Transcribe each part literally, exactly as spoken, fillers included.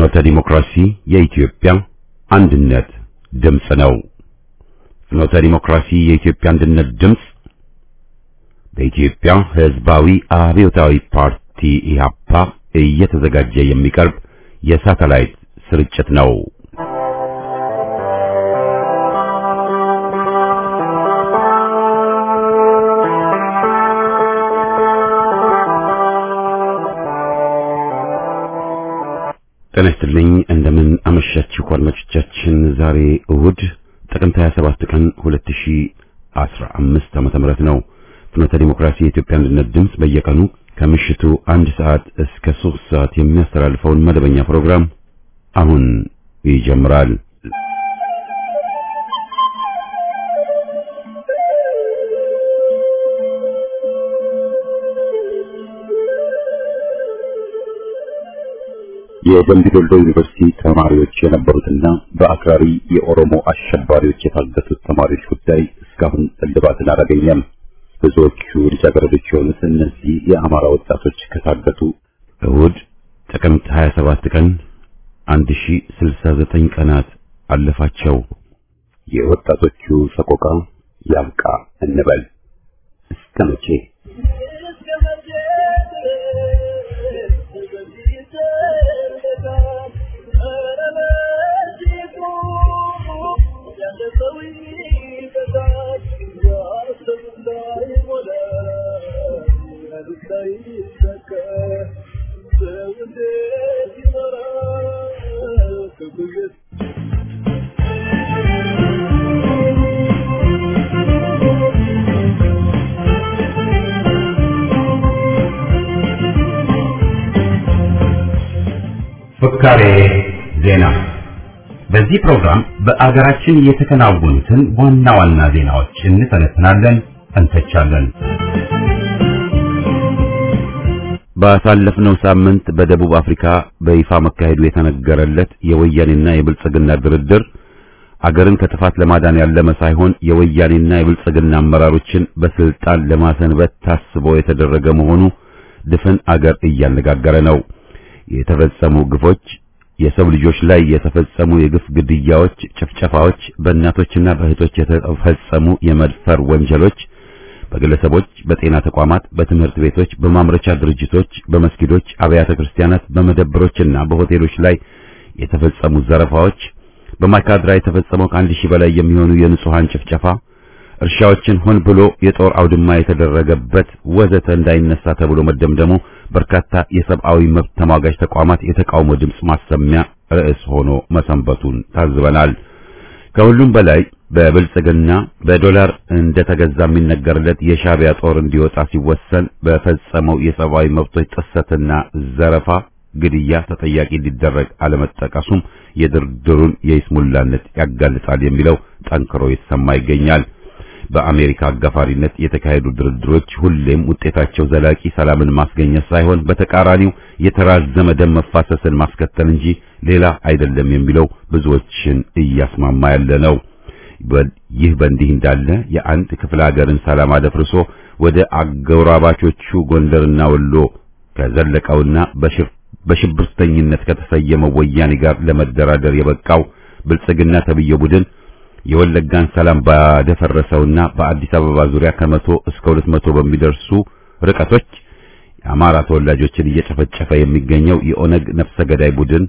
ፍኖተ ዲሞክራሲ የኢትዮጵያ አንድነት ድምጽ ነው። ፍኖተ ዲሞክራሲ የኢትዮጵያ አንድነት ድምጽ በኢትዮጵያ ሕዝባዊ አብዮታዊ ፓርቲ ኢህአፓ እየተዘጋጀ የሚቀርብ የሳተላይት ስርጭት ነው። ጤና ይስጥልኝ። እንደምን አመሻችሁ አድማጮቻችን። ዛሬ እሁድ ጥቅምት ሃያ ሰባት ቀን ሁለት ሺህ አስራ አምስት ዓመተ ምህረት ነው። ፍኖተ ዲሞክራሲ የኢትዮጵያ አንድነት ድምጽ በየቀኑ ከምሽቱ አንድ ሰዓት እስከ ሶስት ሰዓት የሚያስተላልፈውን መደበኛ ፕሮግራም አሁን ይጀምራል። የደምቢ ዶሎ ዩኒቨርሲቲ ተማሪዎች የነበሩትና በአክራሪ የኦሮሞ አሸባሪዎች የታገቱት ተማሪዎች ጉዳይ እስካሁን እልባትን አላገኘም። ብዙዎቹ ልጃገረዶች የሆኑት እነዚህ የአማራ ወጣቶች ከታገቱ እሁድ ጥቅምት ሃያ ሰባት ቀን አንድ ሺህ ስልሳ ዘጠኝ ቀናት አለፋቸው። የወጣቶቹ ሰቆቃ ያብቃ እንበል። እስከ መቼ? ፍካሬ ዜና። በዚህ ፕሮግራም በአገራችን የተከናወኑትን ዋና ዋና ዜናዎች እንተነትናለን፣ እንተቻለን። ባሳለፍነው ሳምንት በደቡብ አፍሪካ በይፋ መካሄዱ የተነገረለት የወያኔና የብልጽግና ድርድር አገርን ከጥፋት ለማዳን ያለመ ሳይሆን የወያኔና የብልጽግና አመራሮችን በስልጣን ለማሰንበት ታስቦ የተደረገ መሆኑ ድፍን አገር እያነጋገረ ነው። የተፈጸሙ ግፎች፣ የሰው ልጆች ላይ የተፈጸሙ የግፍ ግድያዎች፣ ጭፍጨፋዎች፣ በእናቶችና በእህቶች የተፈጸሙ የመድፈር ወንጀሎች፣ በግለሰቦች፣ በጤና ተቋማት፣ በትምህርት ቤቶች፣ በማምረቻ ድርጅቶች፣ በመስጊዶች፣ አብያተ ክርስቲያናት፣ በመደብሮችና በሆቴሎች ላይ የተፈጸሙ ዘረፋዎች፣ በማይካድራ የተፈጸመው ከአንድ ሺህ በላይ የሚሆኑ የንጹሃን ጭፍጨፋ፣ እርሻዎችን ሆን ብሎ የጦር አውድማ የተደረገበት ወዘተ እንዳይነሳ ተብሎ መደምደሙ በርካታ የሰብአዊ መብት ተሟጋች ተቋማት የተቃውሞ ድምጽ ማሰሚያ ርዕስ ሆኖ መሰንበቱን ታዝበናል። ከሁሉም በላይ በብልጽግና በዶላር እንደተገዛ የሚነገርለት የሻዕቢያ ጦር እንዲወጣ ሲወሰን በፈጸመው የሰብአዊ መብቶች ጥሰትና ዘረፋ፣ ግድያ ተጠያቂ ሊደረግ አለመጠቀሱም የድርድሩን የይስሙላነት ያጋልጣል የሚለው ጠንክሮ የተሰማ ይገኛል። በአሜሪካ አጋፋሪነት የተካሄዱ ድርድሮች ሁሌም ውጤታቸው ዘላቂ ሰላምን ማስገኘት ሳይሆን በተቃራኒው የተራዘመ ደም መፋሰስን ማስከተል እንጂ ሌላ አይደለም የሚለው ብዙዎችን እያስማማ ያለ ነው። ይህ በእንዲህ እንዳለ የአንድ ክፍለ ሀገርን ሰላም አደፍርሶ ወደ አጎራባቾቹ ጎንደርና ወሎ ከዘለቀውና በሽብርተኝነት ከተሰየመው ወያኔ ጋር ለመደራደር የበቃው ብልጽግና ተብዬ ቡድን የወለጋን ሰላም ባደፈረሰውና በአዲስ አበባ ዙሪያ ከመቶ እስከ ሁለት መቶ በሚደርሱ ርቀቶች የአማራ ተወላጆችን እየጨፈጨፈ የሚገኘው የኦነግ ነፍሰ ገዳይ ቡድን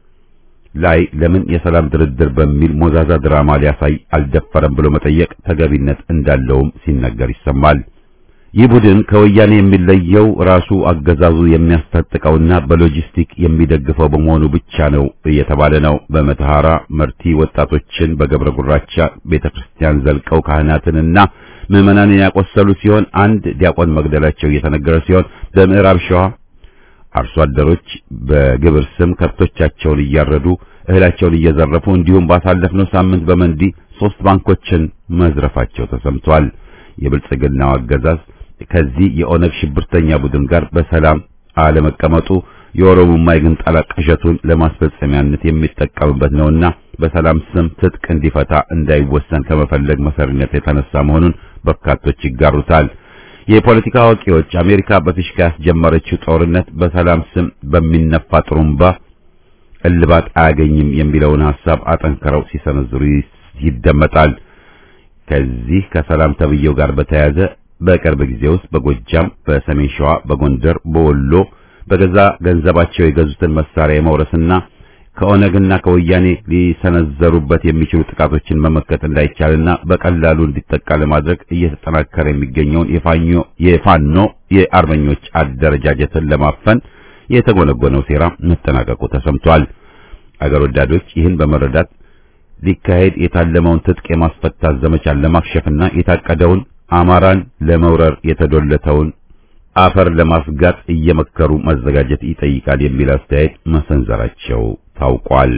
ላይ ለምን የሰላም ድርድር በሚል ሞዛዛ ድራማ ሊያሳይ አልደፈረም ብሎ መጠየቅ ተገቢነት እንዳለውም ሲነገር ይሰማል። ይህ ቡድን ከወያኔ የሚለየው ራሱ አገዛዙ የሚያስታጥቀውና በሎጂስቲክ የሚደግፈው በመሆኑ ብቻ ነው እየተባለ ነው። በመተሐራ መርቲ ወጣቶችን በገብረ ጉራቻ ቤተክርስቲያን ዘልቀው ካህናትንና ምዕመናንን ያቆሰሉ ሲሆን አንድ ዲያቆን መግደላቸው እየተነገረ ሲሆን በምዕራብ ሸዋ አርሶ አደሮች በግብር ስም ከብቶቻቸውን እያረዱ እህላቸውን እየዘረፉ እንዲሁም ባሳለፍነው ሳምንት በመንዲ ሶስት ባንኮችን መዝረፋቸው ተሰምቷል። የብልጽግናው አገዛዝ ከዚህ የኦነግ ሽብርተኛ ቡድን ጋር በሰላም አለመቀመጡ የኦሮሞማ የግንጣላ ቅዠቱን ለማስፈጸሚያነት የሚጠቀምበት ነውና በሰላም ስም ትጥቅ እንዲፈታ እንዳይወሰን ከመፈለግ መሰሪነት የተነሳ መሆኑን በርካቶች ይጋሩታል። የፖለቲካ አዋቂዎች አሜሪካ በፊሽካ ያስጀመረችው ጦርነት በሰላም ስም በሚነፋ ጥሩምባ እልባት አያገኝም የሚለውን ሐሳብ አጠንክረው ሲሰነዝሩ ይደመጣል። ከዚህ ከሰላም ተብየው ጋር በተያያዘ በቅርብ ጊዜ ውስጥ በጎጃም፣ በሰሜን ሸዋ፣ በጎንደር፣ በወሎ በገዛ ገንዘባቸው የገዙትን መሳሪያ የመውረስና ከኦነግና ከወያኔ ሊሰነዘሩበት የሚችሉ ጥቃቶችን መመከት እንዳይቻልና በቀላሉ እንዲጠቃ ለማድረግ እየተጠናከረ የሚገኘውን የፋኞ የፋኖ የአርበኞች አደረጃጀትን ለማፈን የተጎነጎነው ሴራ መጠናቀቁ ተሰምቷል። አገር ወዳዶች ይህን በመረዳት ሊካሄድ የታለመውን ትጥቅ የማስፈታት ዘመቻን ለማክሸፍና የታቀደውን አማራን ለመውረር የተዶለተውን አፈር ለማስጋጥ እየመከሩ መዘጋጀት ይጠይቃል የሚል አስተያየት መሰንዘራቸው ታውቋል።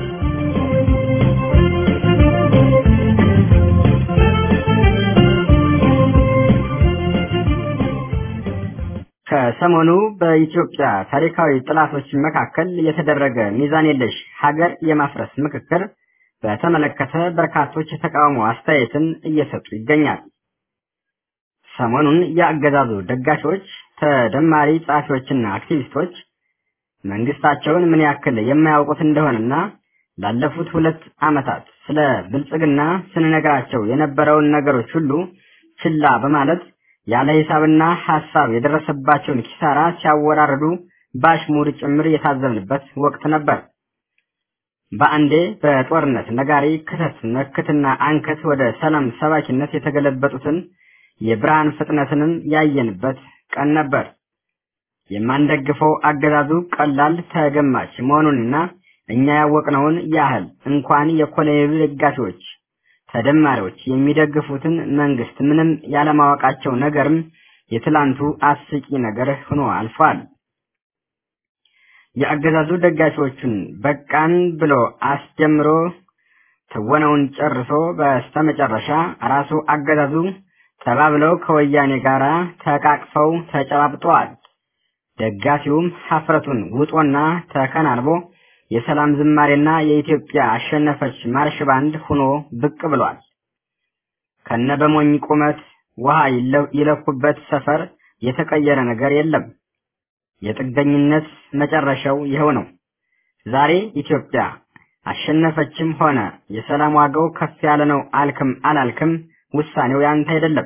ከሰሞኑ በኢትዮጵያ ታሪካዊ ጥላቶች መካከል የተደረገ ሚዛን የለሽ ሀገር የማፍረስ ምክክር በተመለከተ በርካቶች የተቃውሞ አስተያየትን እየሰጡ ይገኛል። ሰሞኑን የአገዛዙ ደጋፊዎች፣ ተደማሪ ጻፊዎችና አክቲቪስቶች መንግስታቸውን ምን ያክል የማያውቁት እንደሆነና ላለፉት ሁለት ዓመታት ስለ ብልጽግና ስንነግራቸው የነበረውን ነገሮች ሁሉ ችላ በማለት ያለ ሂሳብና ሐሳብ የደረሰባቸውን ኪሳራ ሲያወራርዱ ባሽሙር ጭምር የታዘብንበት ወቅት ነበር። በአንዴ በጦርነት ነጋሪ ክተት መክትና አንከት ወደ ሰላም ሰባኪነት የተገለበጡትን የብርሃን ፍጥነትንም ያየንበት ቀን ነበር። የማንደግፈው አገዛዙ ቀላል ተገማች መሆኑንና እኛ ያወቅነውን ያህል እንኳን የኮሎኔሉ ደጋፊዎች ተደማሪዎች የሚደግፉትን መንግስት ምንም ያለማወቃቸው ነገርም የትላንቱ አስቂ ነገር ሆኖ አልፏል። የአገዛዙ ደጋፊዎችን በቃን ብሎ አስጀምሮ ተወነውን ጨርሶ በስተመጨረሻ ራሱ አገዛዙ ተባብለው ከወያኔ ጋር ተቃቅፈው ተጨባብጠዋል። ደጋፊውም ሀፍረቱን ውጦና ተከናንቦ የሰላም ዝማሬና የኢትዮጵያ አሸነፈች ማርሽ ባንድ ሆኖ ብቅ ብሏል። ከነበሞኝ ቁመት ውሃ ይለኩበት ሰፈር የተቀየረ ነገር የለም። የጥገኝነት መጨረሻው ይኸው ነው። ዛሬ ኢትዮጵያ አሸነፈችም ሆነ የሰላም ዋጋው ከፍ ያለ ነው አልክም አላልክም ውሳኔው ያንተ አይደለም።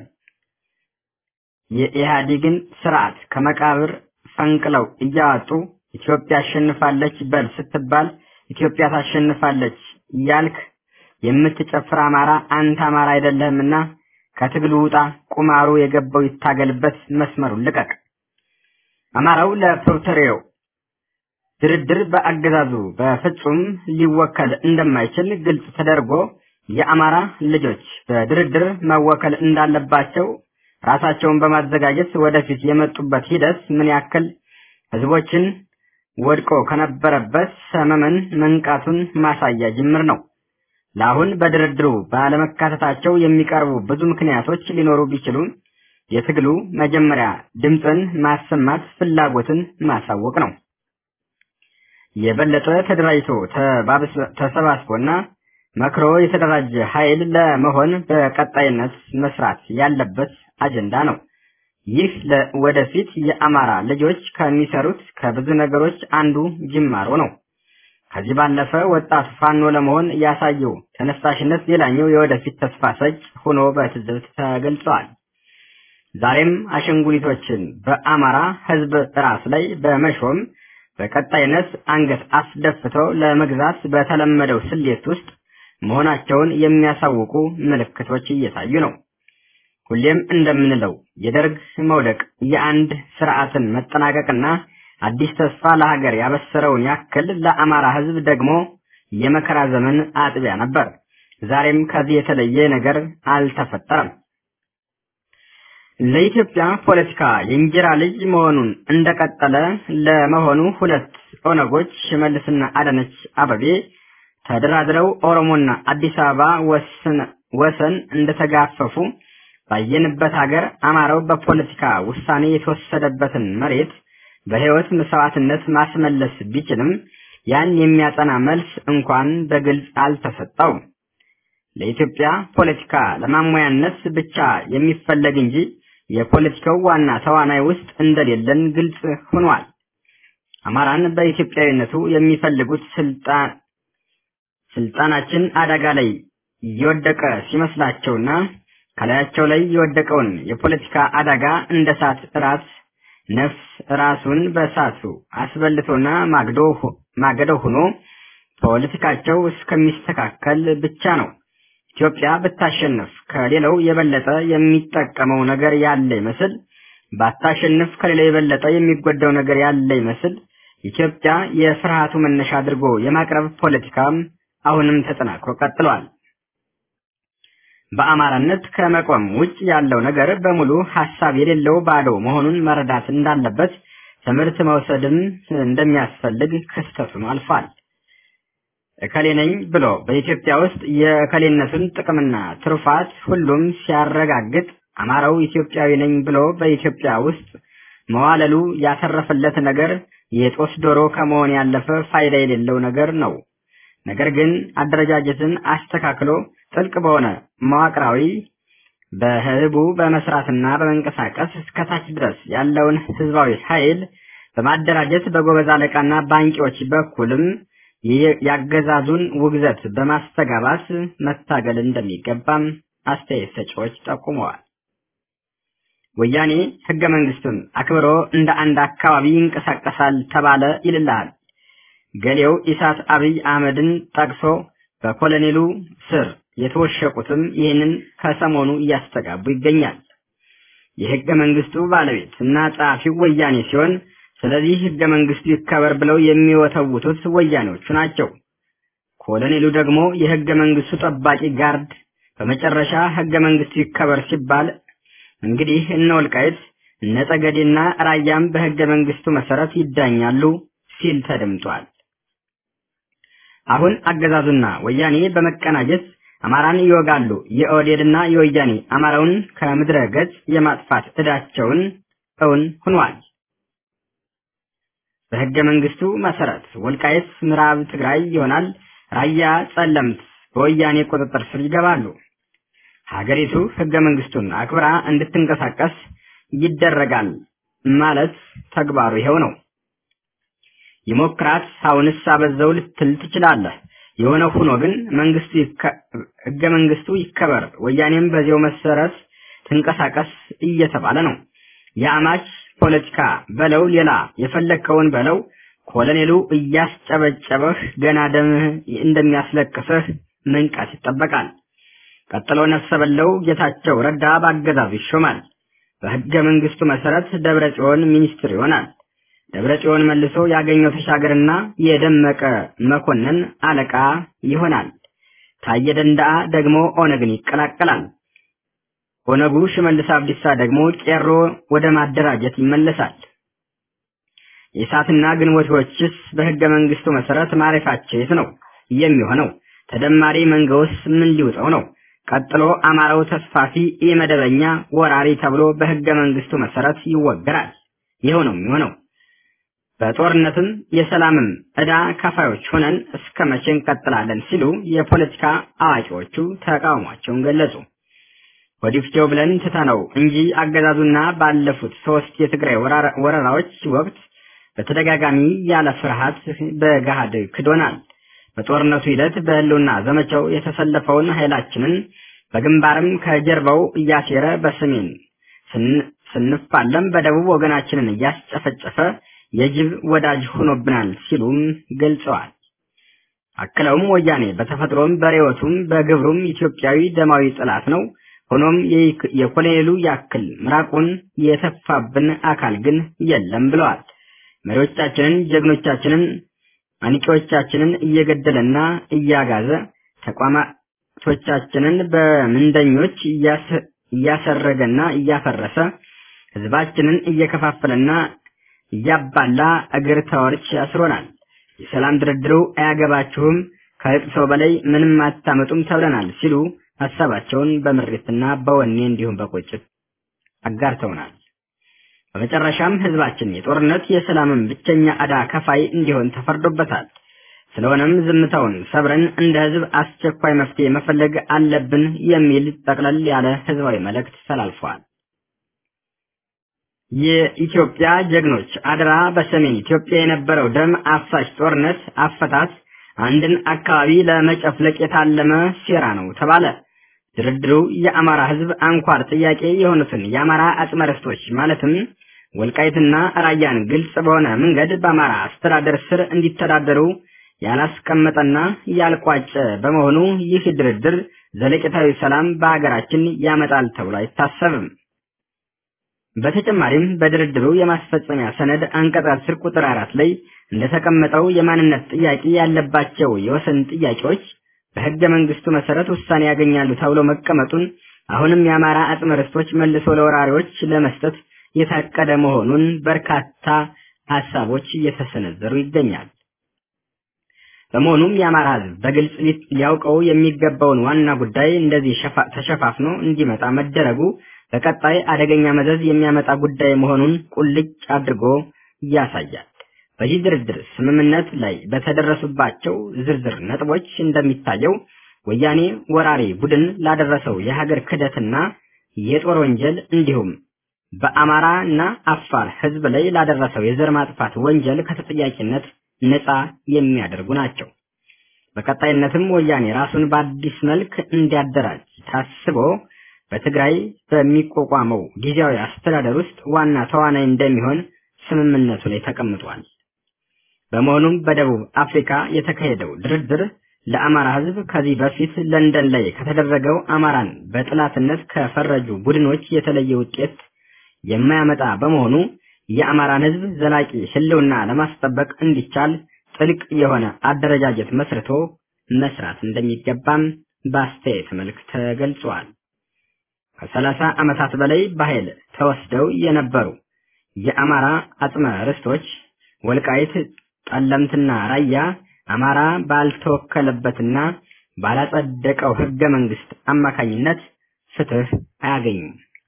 የኢህአዴግን ስርዓት ከመቃብር ፈንቅለው እያወጡ ኢትዮጵያ አሸንፋለች በል ስትባል ኢትዮጵያ ታሸንፋለች ያልክ የምትጨፍር አማራ አንተ አማራ አይደለህምና ከትግሉ ውጣ፣ ቁማሩ የገባው ይታገልበት፣ መስመሩን ልቀቅ። አማራው ለፕሮቶሪዮ ድርድር በአገዛዙ በፍጹም ሊወከል እንደማይችል ግልጽ ተደርጎ የአማራ ልጆች በድርድር መወከል እንዳለባቸው ራሳቸውን በማዘጋጀት ወደፊት የመጡበት ሂደት ምን ያክል ህዝቦችን ወድቆ ከነበረበት ሰመመን መንቃቱን ማሳያ ጅምር ነው። ለአሁን በድርድሩ ባለመካተታቸው የሚቀርቡ ብዙ ምክንያቶች ሊኖሩ ቢችሉም የትግሉ መጀመሪያ ድምፅን ማሰማት ፍላጎትን ማሳወቅ ነው። የበለጠ ተደራጅቶ ተሰባስቦና መክሮ የተደራጀ ኃይል ለመሆን በቀጣይነት መስራት ያለበት አጀንዳ ነው። ይህ ለወደፊት የአማራ ልጆች ከሚሰሩት ከብዙ ነገሮች አንዱ ጅማሮ ነው። ከዚህ ባለፈ ወጣት ፋኖ ለመሆን ያሳየው ተነሳሽነት ሌላኛው የወደፊት ተስፋ ሰጭ ሆኖ በትዝብት ተገልጿል። ዛሬም አሸንጉሊቶችን በአማራ ህዝብ ራስ ላይ በመሾም በቀጣይነት አንገት አስደፍተው ለመግዛት በተለመደው ስሌት ውስጥ መሆናቸውን የሚያሳውቁ ምልክቶች እየታዩ ነው። ሁሌም እንደምንለው የደርግ መውደቅ የአንድ ስርዓትን መጠናቀቅና አዲስ ተስፋ ለሀገር ያበሰረውን ያክል ለአማራ ህዝብ ደግሞ የመከራ ዘመን አጥቢያ ነበር። ዛሬም ከዚህ የተለየ ነገር አልተፈጠረም። ለኢትዮጵያ ፖለቲካ የእንጀራ ልጅ መሆኑን እንደቀጠለ ለመሆኑ ሁለት ኦነጎች ሽመልስና አዳነች አበቤ ተደራድረው ኦሮሞና አዲስ አበባ ወሰን ወሰን እንደተጋፈፉ ባየንበት ሀገር አማራው በፖለቲካ ውሳኔ የተወሰደበትን መሬት በህይወት መስዋዕትነት ማስመለስ ቢችልም ያን የሚያጸና መልስ እንኳን በግልጽ አልተሰጠውም። ለኢትዮጵያ ፖለቲካ ለማሟያነት ብቻ የሚፈለግ እንጂ የፖለቲካው ዋና ተዋናይ ውስጥ እንደሌለን ግልጽ ሆኗል። አማራን በኢትዮጵያዊነቱ የሚፈልጉት ስልጣን ስልጣናችን አደጋ ላይ እየወደቀ ሲመስላቸውና ከላያቸው ላይ የወደቀውን የፖለቲካ አደጋ እንደ እሳት ራስ ነፍስ ራሱን በእሳቱ አስበልቶና ማግዶ ማገዶ ሆኖ ፖለቲካቸው እስከሚስተካከል ብቻ ነው። ኢትዮጵያ ብታሸንፍ ከሌላው የበለጠ የሚጠቀመው ነገር ያለ ይመስል፣ ባታሸንፍ ከሌላው የበለጠ የሚጎዳው ነገር ያለ ይመስል ኢትዮጵያ የፍርሃቱ መነሻ አድርጎ የማቅረብ ፖለቲካም አሁንም ተጠናክሮ ቀጥሏል። በአማራነት ከመቆም ውጭ ያለው ነገር በሙሉ ሐሳብ የሌለው ባዶ መሆኑን መረዳት እንዳለበት ትምህርት መውሰድም እንደሚያስፈልግ ክስተቱን አልፏል። እከሌ ነኝ ብሎ በኢትዮጵያ ውስጥ የከሌነቱን ጥቅምና ትሩፋት ሁሉም ሲያረጋግጥ አማራው ኢትዮጵያዊ ነኝ ብሎ በኢትዮጵያ ውስጥ መዋለሉ ያተረፈለት ነገር የጦስ ዶሮ ከመሆን ያለፈ ፋይዳ የሌለው ነገር ነው። ነገር ግን አደረጃጀትን አስተካክሎ ጥልቅ በሆነ መዋቅራዊ በህቡ በመስራትና በመንቀሳቀስ እስከታች ድረስ ያለውን ህዝባዊ ኃይል በማደራጀት በጎበዝ አለቃና ባንቂዎች በኩልም ያገዛዙን ውግዘት በማስተጋባት መታገል እንደሚገባም አስተያየት ሰጪዎች ጠቁመዋል። ወያኔ ህገ መንግስቱን አክብሮ እንደ አንድ አካባቢ ይንቀሳቀሳል ተባለ ይልላል። ገሌው ኢሳት አብይ አህመድን ጠቅሶ በኮሎኔሉ ስር የተወሸቁትም ይህንን ከሰሞኑ እያስተጋቡ ይገኛል። የህገ መንግስቱ ባለቤት እና ጻፊው ወያኔ ሲሆን ስለዚህ ህገ መንግስቱ ይከበር ብለው የሚወተውቱት ወያኔዎቹ ናቸው። ኮሎኔሉ ደግሞ የህገ መንግስቱ ጠባቂ ጋርድ፣ በመጨረሻ ህገ መንግስቱ ይከበር ሲባል እንግዲህ እነ ወልቃይት እነ ጠገዴና ራያም በህገ መንግስቱ መሰረት ይዳኛሉ ሲል ተደምጧል። አሁን አገዛዙና ወያኔ በመቀናጀት አማራን ይወጋሉ። የኦዴድና የወያኔ አማራውን ከምድረ ገጽ የማጥፋት እዳቸውን እውን ሆኗል። በህገ መንግስቱ መሰረት ወልቃይት ምዕራብ ትግራይ ይሆናል። ራያ ጸለምት በወያኔ ቁጥጥር ስር ይገባሉ። ሀገሪቱ ህገ መንግስቱን አክብራ እንድትንቀሳቀስ ይደረጋል ማለት ተግባሩ ይሄው ነው። ይሞክራት አሁንስ አበዛው ልትል ትችላለህ። የሆነ ሆኖ ግን መንግስቱ ህገ መንግስቱ ይከበር፣ ወያኔም በዚያው መሰረት ትንቀሳቀስ እየተባለ ነው። የአማች ፖለቲካ በለው ሌላ የፈለከውን በለው ኮሎኔሉ እያስጨበጨበህ ገና ደምህ እንደሚያስለቅስህ መንቃት ይጠበቃል። ቀጥሎ ነፍሰ በለው ጌታቸው ረዳ በአገዛዙ ይሾማል። በህገ መንግስቱ መሰረት ደብረጽዮን ሚኒስትር ይሆናል። ደብረጽዮን መልሶ ያገኘው ተሻገርና የደመቀ መኮንን አለቃ ይሆናል። ታየ ደንደዓ ደግሞ ኦነግን ይቀላቀላል። ኦነጉ ሽመልስ አብዲሳ ደግሞ ቄሮ ወደ ማደራጀት ይመለሳል። የሳትና ግንቦቶችስ በህገ መንግስቱ መሰረት ማረፋቸው የት ነው የሚሆነው? ተደማሪ መንገውስ ምን ሊውጠው ነው? ቀጥሎ አማራው ተስፋፊ የመደበኛ ወራሪ ተብሎ በህገ መንግስቱ መሰረት ይወገራል። ይሄው ነው የሚሆነው። በጦርነትም የሰላምም ዕዳ ከፋዮች ሆነን እስከ መቼ እንቀጥላለን ሲሉ የፖለቲካ አዋቂዎቹ ተቃውሟቸውን ገለጹ። ወዲፍቴው ብለን ትተነው እንጂ አገዛዙና ባለፉት ሶስት የትግራይ ወረራዎች ወቅት በተደጋጋሚ ያለ ፍርሃት በገሃድ ክዶናል። በጦርነቱ ሂደት በህልውና ዘመቻው የተሰለፈውን ኃይላችንን በግንባርም ከጀርባው እያሴረ በሰሜን ስንፋለም በደቡብ ወገናችንን እያስጨፈጨፈ የጅብ ወዳጅ ሆኖብናል ሲሉም ገልጸዋል። አክለውም ወያኔ በተፈጥሮም በሬወቱም በግብሩም ኢትዮጵያዊ ደማዊ ጥላት ነው። ሆኖም የኮሎኔሉ ያክል ምራቁን የተፋብን አካል ግን የለም ብለዋል። መሪዎቻችንን፣ ጀግኖቻችንን፣ አንቂዎቻችንን እየገደለና እያጋዘ ተቋማቶቻችንን በምንደኞች እያሰረገና እያፈረሰ ህዝባችንን እየከፋፈለና እያባላ እግር ተወርች አስሮናል። የሰላም ድርድሩ አያገባችሁም፣ ከእቅሶ በላይ ምንም አታመጡም ተብለናል ሲሉ ሐሳባቸውን በምሬትና በወኔ እንዲሁም በቁጭት አጋርተውናል። በመጨረሻም ህዝባችን የጦርነት የሰላምን ብቸኛ አዳ ከፋይ እንዲሆን ተፈርዶበታል። ስለሆነም ዝምታውን ሰብረን እንደ ህዝብ አስቸኳይ መፍትሄ መፈለግ አለብን የሚል ጠቅለል ያለ ህዝባዊ መልእክት ተላልፏል። የኢትዮጵያ ጀግኖች አድራ በሰሜን ኢትዮጵያ የነበረው ደም አፋሽ ጦርነት አፈታት አንድን አካባቢ ለመጨፍለቅ የታለመ ሴራ ነው ተባለ። ድርድሩ የአማራ ህዝብ አንኳር ጥያቄ የሆኑትን የአማራ አጽመ ርስቶች ማለትም ወልቃይትና ራያን ግልጽ በሆነ መንገድ በአማራ አስተዳደር ስር እንዲተዳደሩ ያላስቀመጠና ያልቋጨ በመሆኑ ይህ ድርድር ዘለቄታዊ ሰላም በአገራችን ያመጣል ተብሎ አይታሰብም። በተጨማሪም በድርድሩ የማስፈጸሚያ ሰነድ አንቀጽ አስር ቁጥር አራት ላይ እንደተቀመጠው የማንነት ጥያቄ ያለባቸው የወሰን ጥያቄዎች በህገ መንግስቱ መሰረት ውሳኔ ያገኛሉ ተብሎ መቀመጡን አሁንም የአማራ አጽመ ርስቶች መልሶ ለወራሪዎች ለመስጠት የታቀደ መሆኑን በርካታ ሐሳቦች እየተሰነዘሩ ይገኛል። በመሆኑም የአማራ ህዝብ በግልጽ ሊያውቀው የሚገባውን ዋና ጉዳይ እንደዚህ ተሸፋፍኖ እንዲመጣ መደረጉ በቀጣይ አደገኛ መዘዝ የሚያመጣ ጉዳይ መሆኑን ቁልጭ አድርጎ ያሳያል። በዚህ ድርድር ስምምነት ላይ በተደረሱባቸው ዝርዝር ነጥቦች እንደሚታየው ወያኔ ወራሪ ቡድን ላደረሰው የሀገር ክህደትና የጦር ወንጀል እንዲሁም በአማራና አፋር ህዝብ ላይ ላደረሰው የዘር ማጥፋት ወንጀል ከተጠያቂነት ነፃ የሚያደርጉ ናቸው። በቀጣይነትም ወያኔ ራሱን በአዲስ መልክ እንዲያደራጅ ታስቦ በትግራይ በሚቋቋመው ጊዜያዊ አስተዳደር ውስጥ ዋና ተዋናይ እንደሚሆን ስምምነቱ ላይ ተቀምጧል። በመሆኑም በደቡብ አፍሪካ የተካሄደው ድርድር ለአማራ ህዝብ ከዚህ በፊት ለንደን ላይ ከተደረገው አማራን በጥላትነት ከፈረጁ ቡድኖች የተለየ ውጤት የማያመጣ በመሆኑ የአማራን ህዝብ ዘላቂ ህልውና ለማስጠበቅ እንዲቻል ጥልቅ የሆነ አደረጃጀት መስርቶ መስራት እንደሚገባም በአስተያየት መልክ ተገልጿል። ከሰላሳ ዓመታት በላይ በኃይል ተወስደው የነበሩ የአማራ አጽመ ርስቶች ወልቃይት፣ ጠለምትና ራያ አማራ ባልተወከለበትና ባላጸደቀው ህገ መንግስት አማካኝነት ፍትህ አያገኙም።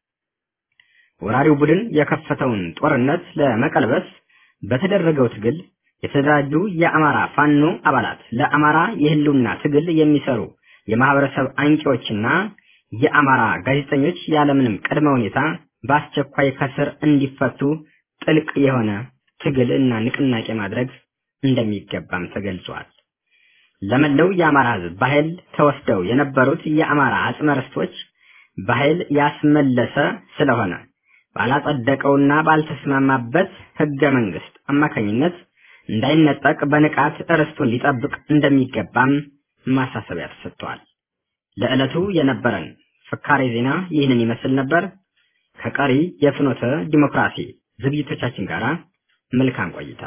ወራሪው ቡድን የከፈተውን ጦርነት ለመቀልበስ በተደረገው ትግል የተደራጁ የአማራ ፋኖ አባላት ለአማራ የህልውና ትግል የሚሰሩ የማህበረሰብ አንቂዎችና የአማራ ጋዜጠኞች ያለምንም ቅድመ ሁኔታ በአስቸኳይ ከስር እንዲፈቱ ጥልቅ የሆነ ትግልና ንቅናቄ ማድረግ እንደሚገባም ተገልጿል። ለመላው የአማራ ህዝብ በኃይል ተወስደው የነበሩት የአማራ አጽመ ርስቶች በኃይል ያስመለሰ ስለሆነ ባላጸደቀውና ባልተስማማበት ህገ መንግስት አማካኝነት እንዳይነጠቅ በንቃት ርስቱን ሊጠብቅ እንደሚገባም ማሳሰቢያ ተሰጥቷል። ለዕለቱ የነበረን ፍካሬ ዜና ይህንን ይመስል ነበር። ከቀሪ የፍኖተ ዲሞክራሲ ዝግጅቶቻችን ጋር መልካም ቆይታ።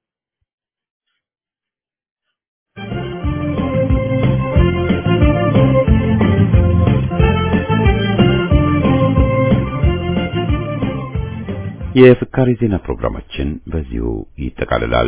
የፍካሬ ዜና ፕሮግራማችን በዚሁ ይጠቃልላል።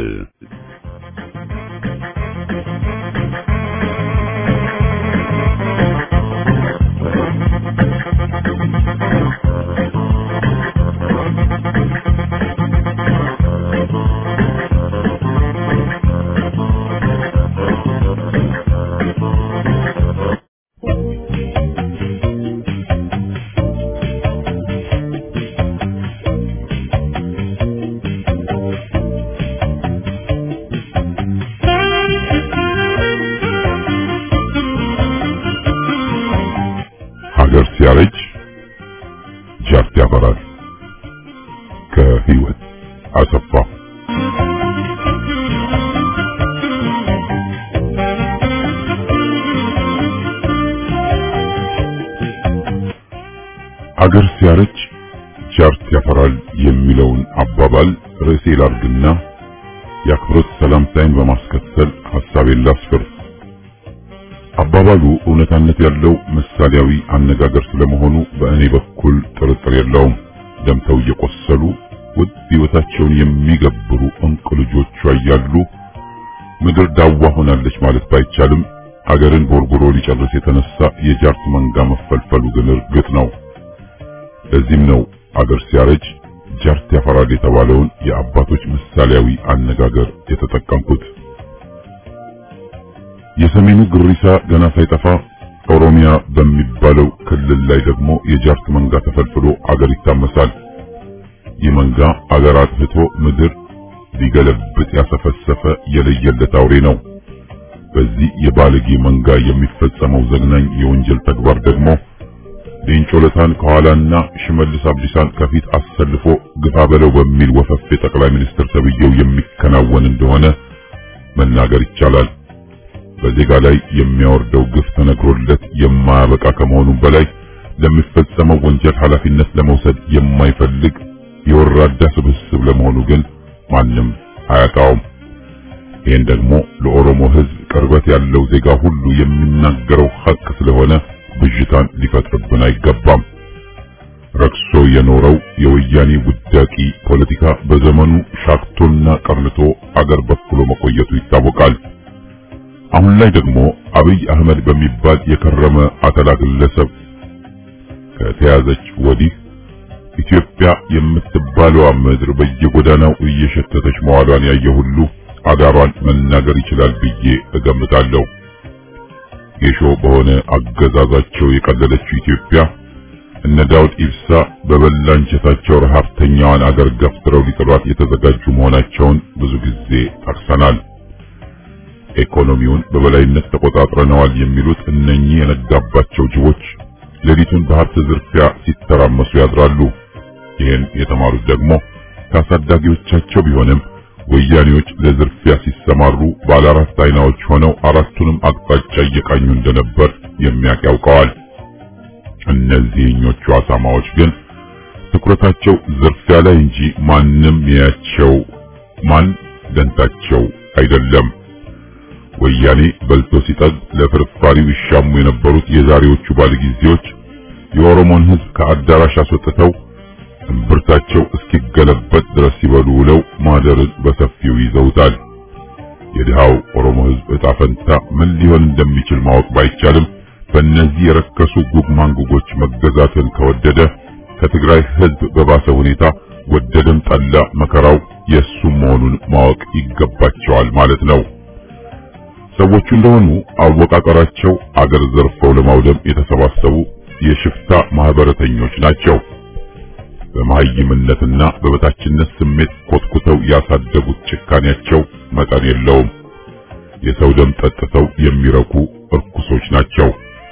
ሀገር ሲያረጅ ጃርት ያፈራል። ከህይወት አሰፋ። ሀገር ሲያረጅ ጃርት ያፈራል የሚለውን አባባል ርዕሴ ላርግና የአክብሮት ሰላምታይን በማስከተል ሐሳቤን ላስፈር። አባባሉ እውነታነት ያለው ምሳሌያዊ አነጋገር ስለመሆኑ በእኔ በኩል ጥርጥር የለውም። ደምተው እየቆሰሉ ውድ ህይወታቸውን የሚገብሩ እንቅ ልጆቿ እያሉ ምድር ዳዋ ሆናለች ማለት ባይቻልም አገርን ቦርቡሮ ሊጨርስ የተነሳ የጃርት መንጋ መፈልፈሉ ግን እርግጥ ነው። ለዚህም ነው አገር ሲያረጅ ጃርት ያፈራል የተባለውን የአባቶች ምሳሌያዊ አነጋገር የተጠቀምኩት። የሰሜኑ ግሪሳ ገና ሳይጠፋ ኦሮሚያ በሚባለው ክልል ላይ ደግሞ የጃርት መንጋ ተፈልፍሎ አገር ይታመሳል። የመንጋ አገር አጥፍቶ ምድር ሊገለብጥ ያሰፈሰፈ የለየለት አውሬ ነው። በዚህ የባለጌ መንጋ የሚፈጸመው ዘግናኝ የወንጀል ተግባር ደግሞ ሌንጮ ለታን ከኋላና ሽመልስ አብዲሳን ከፊት አሰልፎ ግፋ በለው በሚል ወፈፌ ጠቅላይ ሚኒስትር ተብዬው የሚከናወን እንደሆነ መናገር ይቻላል። በዜጋ ላይ የሚያወርደው ግፍ ተነግሮለት የማያበቃ ከመሆኑም በላይ ለሚፈጸመው ወንጀል ኃላፊነት ለመውሰድ የማይፈልግ የወራዳ ስብስብ ለመሆኑ ግን ማንም አያጣውም። ይህን ደግሞ ለኦሮሞ ሕዝብ ቅርበት ያለው ዜጋ ሁሉ የሚናገረው ሐቅ ስለሆነ ብዥታን ሊፈጥርብን አይገባም። ረክሶ የኖረው የወያኔ ውዳቂ ፖለቲካ በዘመኑ ሻክቶና ቀርንቶ አገር በክሎ መቆየቱ ይታወቃል። አሁን ላይ ደግሞ አብይ አህመድ በሚባል የከረመ አተላ ግለሰብ ከተያዘች ወዲህ ኢትዮጵያ የምትባለው ምድር በየጎዳናው እየሸተተች መዋሏን ያየ ሁሉ አዳሯን መናገር ይችላል ብዬ እገምታለሁ። ጌሾ በሆነ አገዛዛቸው የቀለለችው ኢትዮጵያ እነ ዳውድ ኢብሳ በበላንቸታቸው ረሃብተኛዋን አገር ገፍትረው ሊጥሏት የተዘጋጁ መሆናቸውን ብዙ ጊዜ ጠቅሰናል። ኢኮኖሚውን በበላይነት ተቆጣጥረናል የሚሉት እነኚህ የነጋባቸው ጅቦች ሌሊቱን በሀብት ዝርፊያ ሲተራመሱ ያድራሉ። ይህን የተማሩት ደግሞ ከአሳዳጊዎቻቸው ቢሆንም ወያኔዎች ለዝርፊያ ሲሰማሩ ባለ አራት አይናዎች ሆነው አራቱንም አቅጣጫ እየቃኙ እንደነበር የሚያውቅ ያውቀዋል። እነዚህኞቹ አሳማዎች ግን ትኩረታቸው ዝርፊያ ላይ እንጂ ማንም ያያቸው ማን ደንታቸው አይደለም። ወያኔ በልቶ ሲጠግ ለፍርፋሪው ይሻሙ የነበሩት የዛሬዎቹ ባለጊዜዎች የኦሮሞን ሕዝብ ከአዳራሽ አስወጥተው እምብርታቸው እስኪገለበጥ ድረስ ሲበሉ ውለው ማደርን በሰፊው ይዘውታል። የድሃው ኦሮሞ ሕዝብ ዕጣ ፈንታ ምን ሊሆን እንደሚችል ማወቅ ባይቻልም በእነዚህ የረከሱ ጉግ ማንጉጎች መገዛትን ከወደደ ከትግራይ ሕዝብ በባሰ ሁኔታ ወደደም ጠላ መከራው የሱ መሆኑን ማወቅ ይገባቸዋል ማለት ነው። ሰዎቹ እንደሆኑ አወቃቀራቸው አገር ዘርፈው ለማውደም የተሰባሰቡ የሽፍታ ማህበረተኞች ናቸው። በመሃይምነትና በበታችነት ስሜት ኮትኩተው ያሳደጉት ጭካኔያቸው መጠን የለውም። የሰው ደም ጠጥተው የሚረኩ እርኩሶች ናቸው።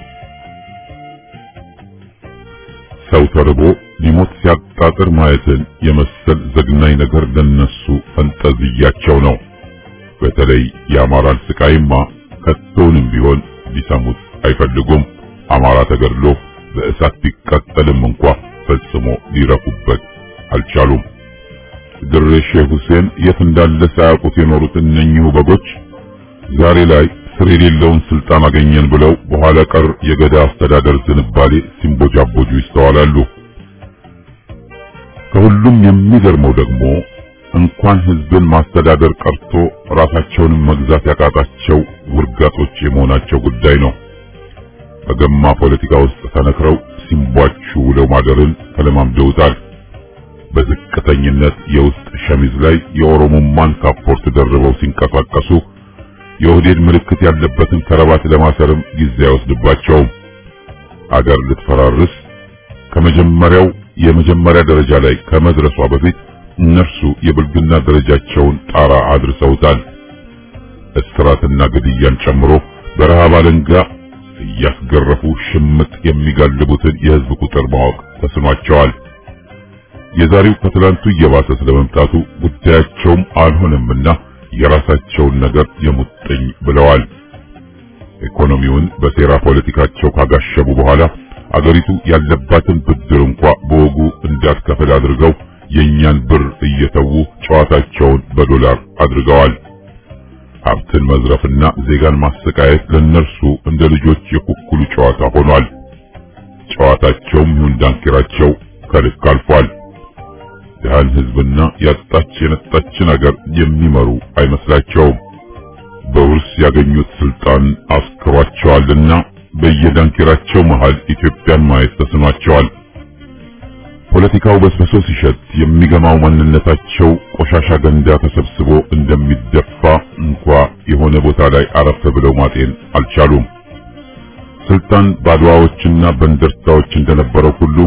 ሰው ተርቦ ሊሞት ሲያጣጥር ማየትን የመሰል ዘግናኝ ነገር ለነሱ ፈንጠዝያቸው ነው። በተለይ የአማራን ስቃይማ ከቶውንም ቢሆን ሊሰሙት አይፈልጉም። አማራ ተገድሎ በእሳት ቢቃጠልም እንኳ ፈጽሞ ሊረኩበት አልቻሉም። ድሬ ሼህ ሁሴን የት እንዳለ ሳያውቁት የኖሩት እነኚሁ በጎች ዛሬ ላይ ስር የሌለውን ስልጣን አገኘን ብለው በኋላ ቀር የገዳ አስተዳደር ዝንባሌ ሲንቦጃቦጁ ይስተዋላሉ። ከሁሉም የሚገርመው ደግሞ እንኳን ህዝብን ማስተዳደር ቀርቶ ራሳቸውን መግዛት ያቃጣቸው ውርጋጦች የመሆናቸው ጉዳይ ነው። በገማ ፖለቲካ ውስጥ ተነክረው ሲንቧቹ ውለው ማደርን ተለማምደውታል። በዝቅተኝነት የውስጥ ሸሚዝ ላይ የኦሮሞማን ካፖርት ደርበው ሲንቀሳቀሱ የኦህዴድ ምልክት ያለበትን ከረባት ለማሰርም ጊዜ አይወስድባቸውም። አገር ልትፈራርስ ከመጀመሪያው የመጀመሪያ ደረጃ ላይ ከመድረሷ በፊት እነርሱ የብልግና ደረጃቸውን ጣራ አድርሰውታል። እስራትና ግድያን ጨምሮ በረሃብ አለንጋ እያስገረፉ ሽምጥ የሚጋልቡትን የህዝብ ቁጥር ማወቅ ተስኗቸዋል። የዛሬው ከትላንቱ እየባሰ ስለመምጣቱ ጉዳያቸውም አልሆነምና የራሳቸውን ነገር የሙጥኝ ብለዋል። ኢኮኖሚውን በሴራ ፖለቲካቸው ካጋሸቡ በኋላ አገሪቱ ያለባትን ብድር እንኳ በወጉ እንዳትከፍል አድርገው የኛን ብር እየተዉ ጨዋታቸውን በዶላር አድርገዋል። ሀብትን መዝረፍና ዜጋን ማሰቃየት ለነርሱ እንደ ልጆች የኩኩሉ ጨዋታ ሆኗል። ጨዋታቸውም ይሁን ዳንኪራቸው ከልክ አልፏል። ድሃን ህዝብና ያጣች የነጣችን አገር የሚመሩ አይመስላቸውም። በውርስ ያገኙት ስልጣን አስክሯቸዋልና በየዳንኪራቸው መሃል ኢትዮጵያን ማየት ተስኗቸዋል። ፖለቲካው በስብሶ ሲሸት የሚገማው ማንነታቸው ቆሻሻ ገንዳ ተሰብስቦ እንደሚደፋ እንኳ የሆነ ቦታ ላይ አረፍ ብለው ማጤን አልቻሉም። ስልጣን ባድዋዎችና በንደርታዎች እንደነበረው ሁሉ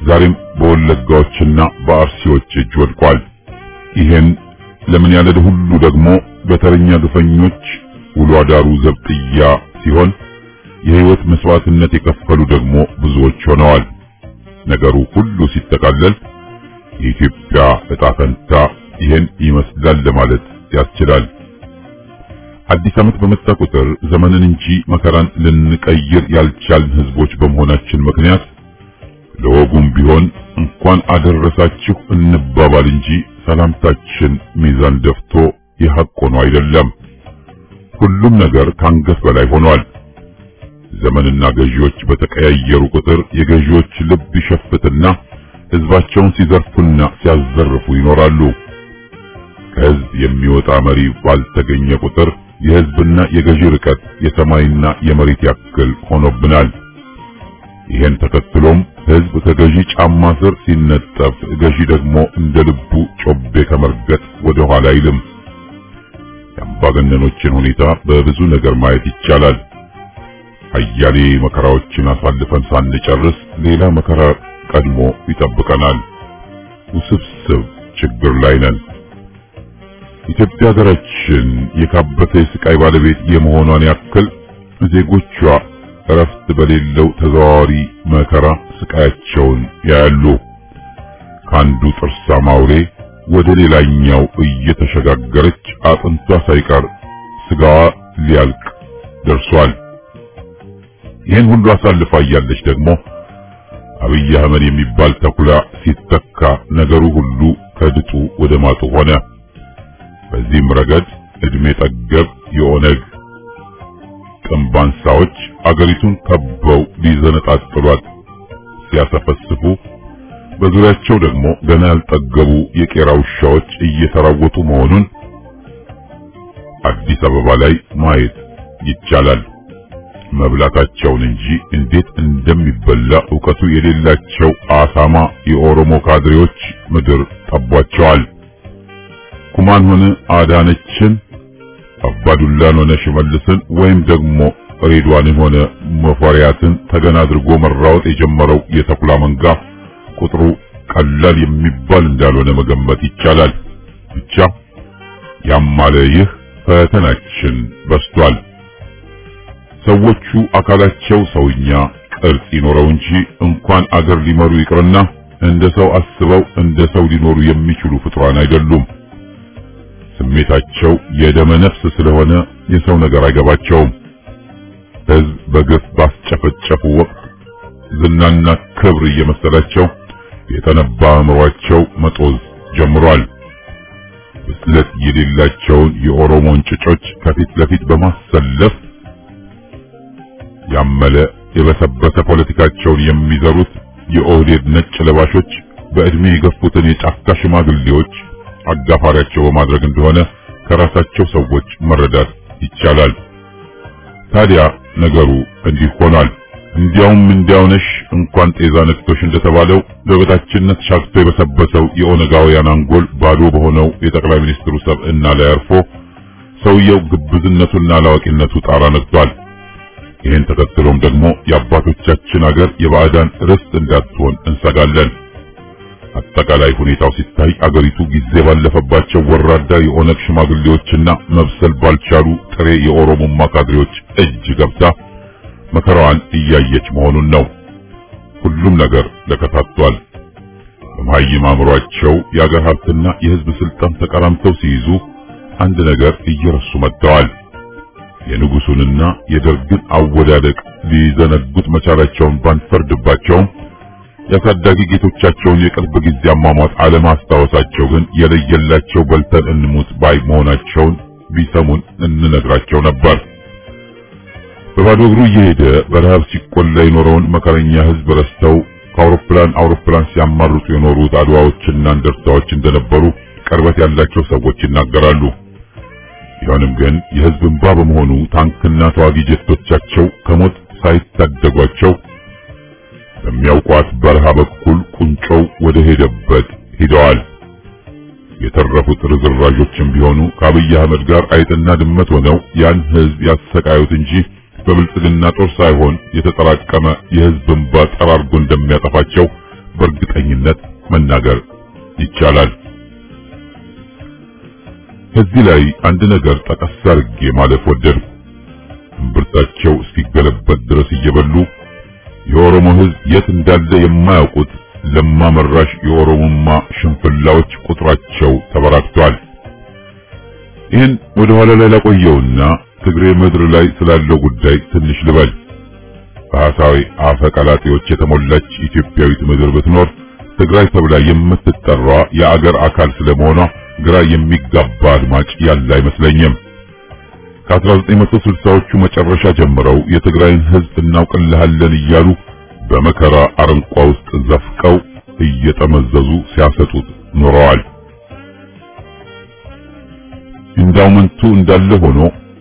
ዛሬም በወለጋዎችና በአርሲዎች እጅ ወድቋል። ይሄን ለምን ያለ ሁሉ ደግሞ በተረኛ ግፈኞች ውሎ አዳሩ ዘብጥያ ሲሆን የህይወት መስዋዕትነት የከፈሉ ደግሞ ብዙዎች ሆነዋል። ነገሩ ሁሉ ሲጠቃለል የኢትዮጵያ ዕጣ ፈንታ ይሄን ይመስላል ለማለት ያስችላል። አዲስ ዓመት በመጣ ቁጥር ዘመንን እንጂ መከራን ልንቀይር ያልቻልን ህዝቦች በመሆናችን ምክንያት ለወጉም ቢሆን እንኳን አደረሳችሁ እንባባል እንጂ ሰላምታችን ሚዛን ደፍቶ የሐቅ ሆኖ አይደለም። ሁሉም ነገር ካንገት በላይ ሆኗል። ዘመንና ገዢዎች በተቀያየሩ ቁጥር የገዢዎች ልብ ይሸፍትና ህዝባቸውን ሲዘርፉና ሲያዘርፉ ይኖራሉ። ከህዝብ የሚወጣ መሪ ባልተገኘ ቁጥር የህዝብና የገዢ ርቀት የሰማይና የመሬት ያክል ሆኖብናል። ይሄን ተከትሎም ህዝብ ከገዢ ጫማ ስር ሲነጠፍ፣ ገዢ ደግሞ እንደ ልቡ ጮቤ ከመርገጥ ወደ ኋላ አይልም። የአምባገነኖችን ሁኔታ በብዙ ነገር ማየት ይቻላል። አያሌ መከራዎችን አሳልፈን ሳንጨርስ ሌላ መከራ ቀድሞ ይጠብቀናል። ውስብስብ ችግር ላይ ነን። ኢትዮጵያ ሀገራችን የካበተ የስቃይ ባለቤት የመሆኗን ያክል ዜጎቿ እረፍት በሌለው ተዘዋዋሪ መከራ ስቃያቸውን ያያሉ። ከአንዱ ጥርሳም አውሬ ወደ ሌላኛው እየተሸጋገረች አጥንቷ ሳይቀር ስጋዋ ሊያልቅ ደርሷል። ይህን ሁሉ አሳልፋ እያለች ደግሞ አብይ አህመድ የሚባል ተኩላ ሲተካ ነገሩ ሁሉ ከድጡ ወደ ማጡ ሆነ። በዚህም ረገድ እድሜ ጠገብ የኦነግ ጥንባንሳዎች አገሪቱን ከበው ሊዘነጣጥሏት ሲያሰፈስፉ፣ በዙሪያቸው ደግሞ ገና ያልጠገቡ የቄራ ውሻዎች እየተራወጡ መሆኑን አዲስ አበባ ላይ ማየት ይቻላል። መብላታቸውን እንጂ እንዴት እንደሚበላ ዕውቀቱ የሌላቸው አሳማ የኦሮሞ ካድሬዎች ምድር ጠቧቸዋል። ኩማን ሆነ አዳነችን፣ አባዱላን ሆነ ሽመልስን ወይም ደግሞ ሬድዋንን ሆነ መፈሪያትን ተገና አድርጎ መራወጥ የጀመረው የተኩላ መንጋ ቁጥሩ ቀላል የሚባል እንዳልሆነ መገመት ይቻላል። ብቻ ያማለ ይህ ፈተናችን በስቷል። ሰዎቹ አካላቸው ሰውኛ ቅርጽ ይኖረው እንጂ እንኳን አገር ሊመሩ ይቅርና እንደ ሰው አስበው እንደ ሰው ሊኖሩ የሚችሉ ፍጥሯን አይደሉም። ስሜታቸው የደመ ነፍስ ስለሆነ የሰው ነገር አይገባቸውም። ህዝብ በግፍ ባስጨፈጨፉ ወቅት ዝናና ክብር እየመሰላቸው የተነባ አእምሯቸው መጦዝ ጀምሯል። ብስለት የሌላቸውን የኦሮሞ እንጭጮች ከፊት ለፊት በማሰለፍ ያመለ የበሰበሰ ፖለቲካቸውን የሚዘሩት የኦህዴድ ነጭ ለባሾች በእድሜ የገፉትን የጫካ ሽማግሌዎች አጋፋሪያቸው በማድረግ እንደሆነ ከራሳቸው ሰዎች መረዳት ይቻላል። ታዲያ ነገሩ እንዲህ ሆኗል። እንዲያውም እንዲያውነሽ እንኳን ጤዛ ነክቶሽ እንደተባለው በበታችነት ሻግቶ የበሰበሰው የኦነጋውያን አንጎል ባዶ በሆነው የጠቅላይ ሚኒስትሩ ሰብዕና ላይ አርፎ ሰውየው ግብዝነቱና አላዋቂነቱ ጣራ ነክቷል። ይህን ተከትሎም ደግሞ የአባቶቻችን አገር የባዕዳን ርስት እንዳትሆን እንሰጋለን። አጠቃላይ ሁኔታው ሲታይ አገሪቱ ጊዜ ባለፈባቸው ወራዳ የኦነግ ሽማግሌዎችና መብሰል ባልቻሉ ጥሬ የኦሮሞማ ካድሬዎች እጅ ገብታ መከራዋን እያየች መሆኑን ነው። ሁሉም ነገር ለከታቷል። በመሃይም አእምሯቸው የአገር ሀብትና የህዝብ ስልጣን ተቀራምተው ሲይዙ አንድ ነገር እየረሱ መጥተዋል። የንጉሱንና የደርግን አወዳደቅ ሊዘነጉት መቻላቸውን ባንፈርድባቸውም ያሳዳጊ ጌቶቻቸውን የቅርብ ጊዜ አሟሟት አለማስታወሳቸው ግን የለየላቸው በልተን እንሙት ባይ መሆናቸውን ቢሰሙን እንነግራቸው ነበር። በባዶ እግሩ እየሄደ በረሃብ ሲቆላ የኖረውን መከረኛ ህዝብ ረስተው ከአውሮፕላን አውሮፕላን ሲያማርጡ የኖሩት አድዋዎችና እንደርታዎች እንደነበሩ ቅርበት ያላቸው ሰዎች ይናገራሉ። ቢሆንም ግን የህዝብ እንባ በመሆኑ ታንክና ተዋጊ ጀቶቻቸው ከሞት ሳይታደጓቸው በሚያውቋት በረሃ በኩል ቁንጮው ወደ ሄደበት ሄደዋል። የተረፉት ርዝራዦችም ቢሆኑ ከአብይ አህመድ ጋር አይጥና ድመት ሆነው ያን ህዝብ ያሰቃዩት እንጂ በብልጽግና ጦር ሳይሆን የተጠራቀመ የህዝብ እንባ ጠራርጎ እንደሚያጠፋቸው በእርግጠኝነት መናገር ይቻላል። እዚህ ላይ አንድ ነገር ጠቀስ አድርጌ ማለፍ ወደድኩ። እምብርታቸው እስኪገለበት ድረስ እየበሉ የኦሮሞ ሕዝብ የት እንዳለ የማያውቁት ለማ መራሽ የኦሮሞማ ሽንፍላዎች ቁጥራቸው ተበራክቷል። ይህን ወደ ኋላ ላይ ላቆየውና ትግሬ ምድር ላይ ስላለው ጉዳይ ትንሽ ልበል። በሐሳዊ አፈቀላጤዎች የተሞላች ኢትዮጵያዊት ምድር ብትኖር ትግራይ ተብላ የምትጠራዋ የአገር አካል ስለመሆኗ ግራ የሚጋባ አድማጭ ያለ አይመስለኝም። ከአስራ ዘጠኝ መቶ ስልሳዎቹ መጨረሻ ጀምረው የትግራይን ሕዝብ እናውቅልሃለን እያሉ በመከራ አረንቋ ውስጥ ዘፍቀው እየጠመዘዙ ሲያሰጡት ኖረዋል። ኢንዳውመንቱ እንዳለ ሆኖ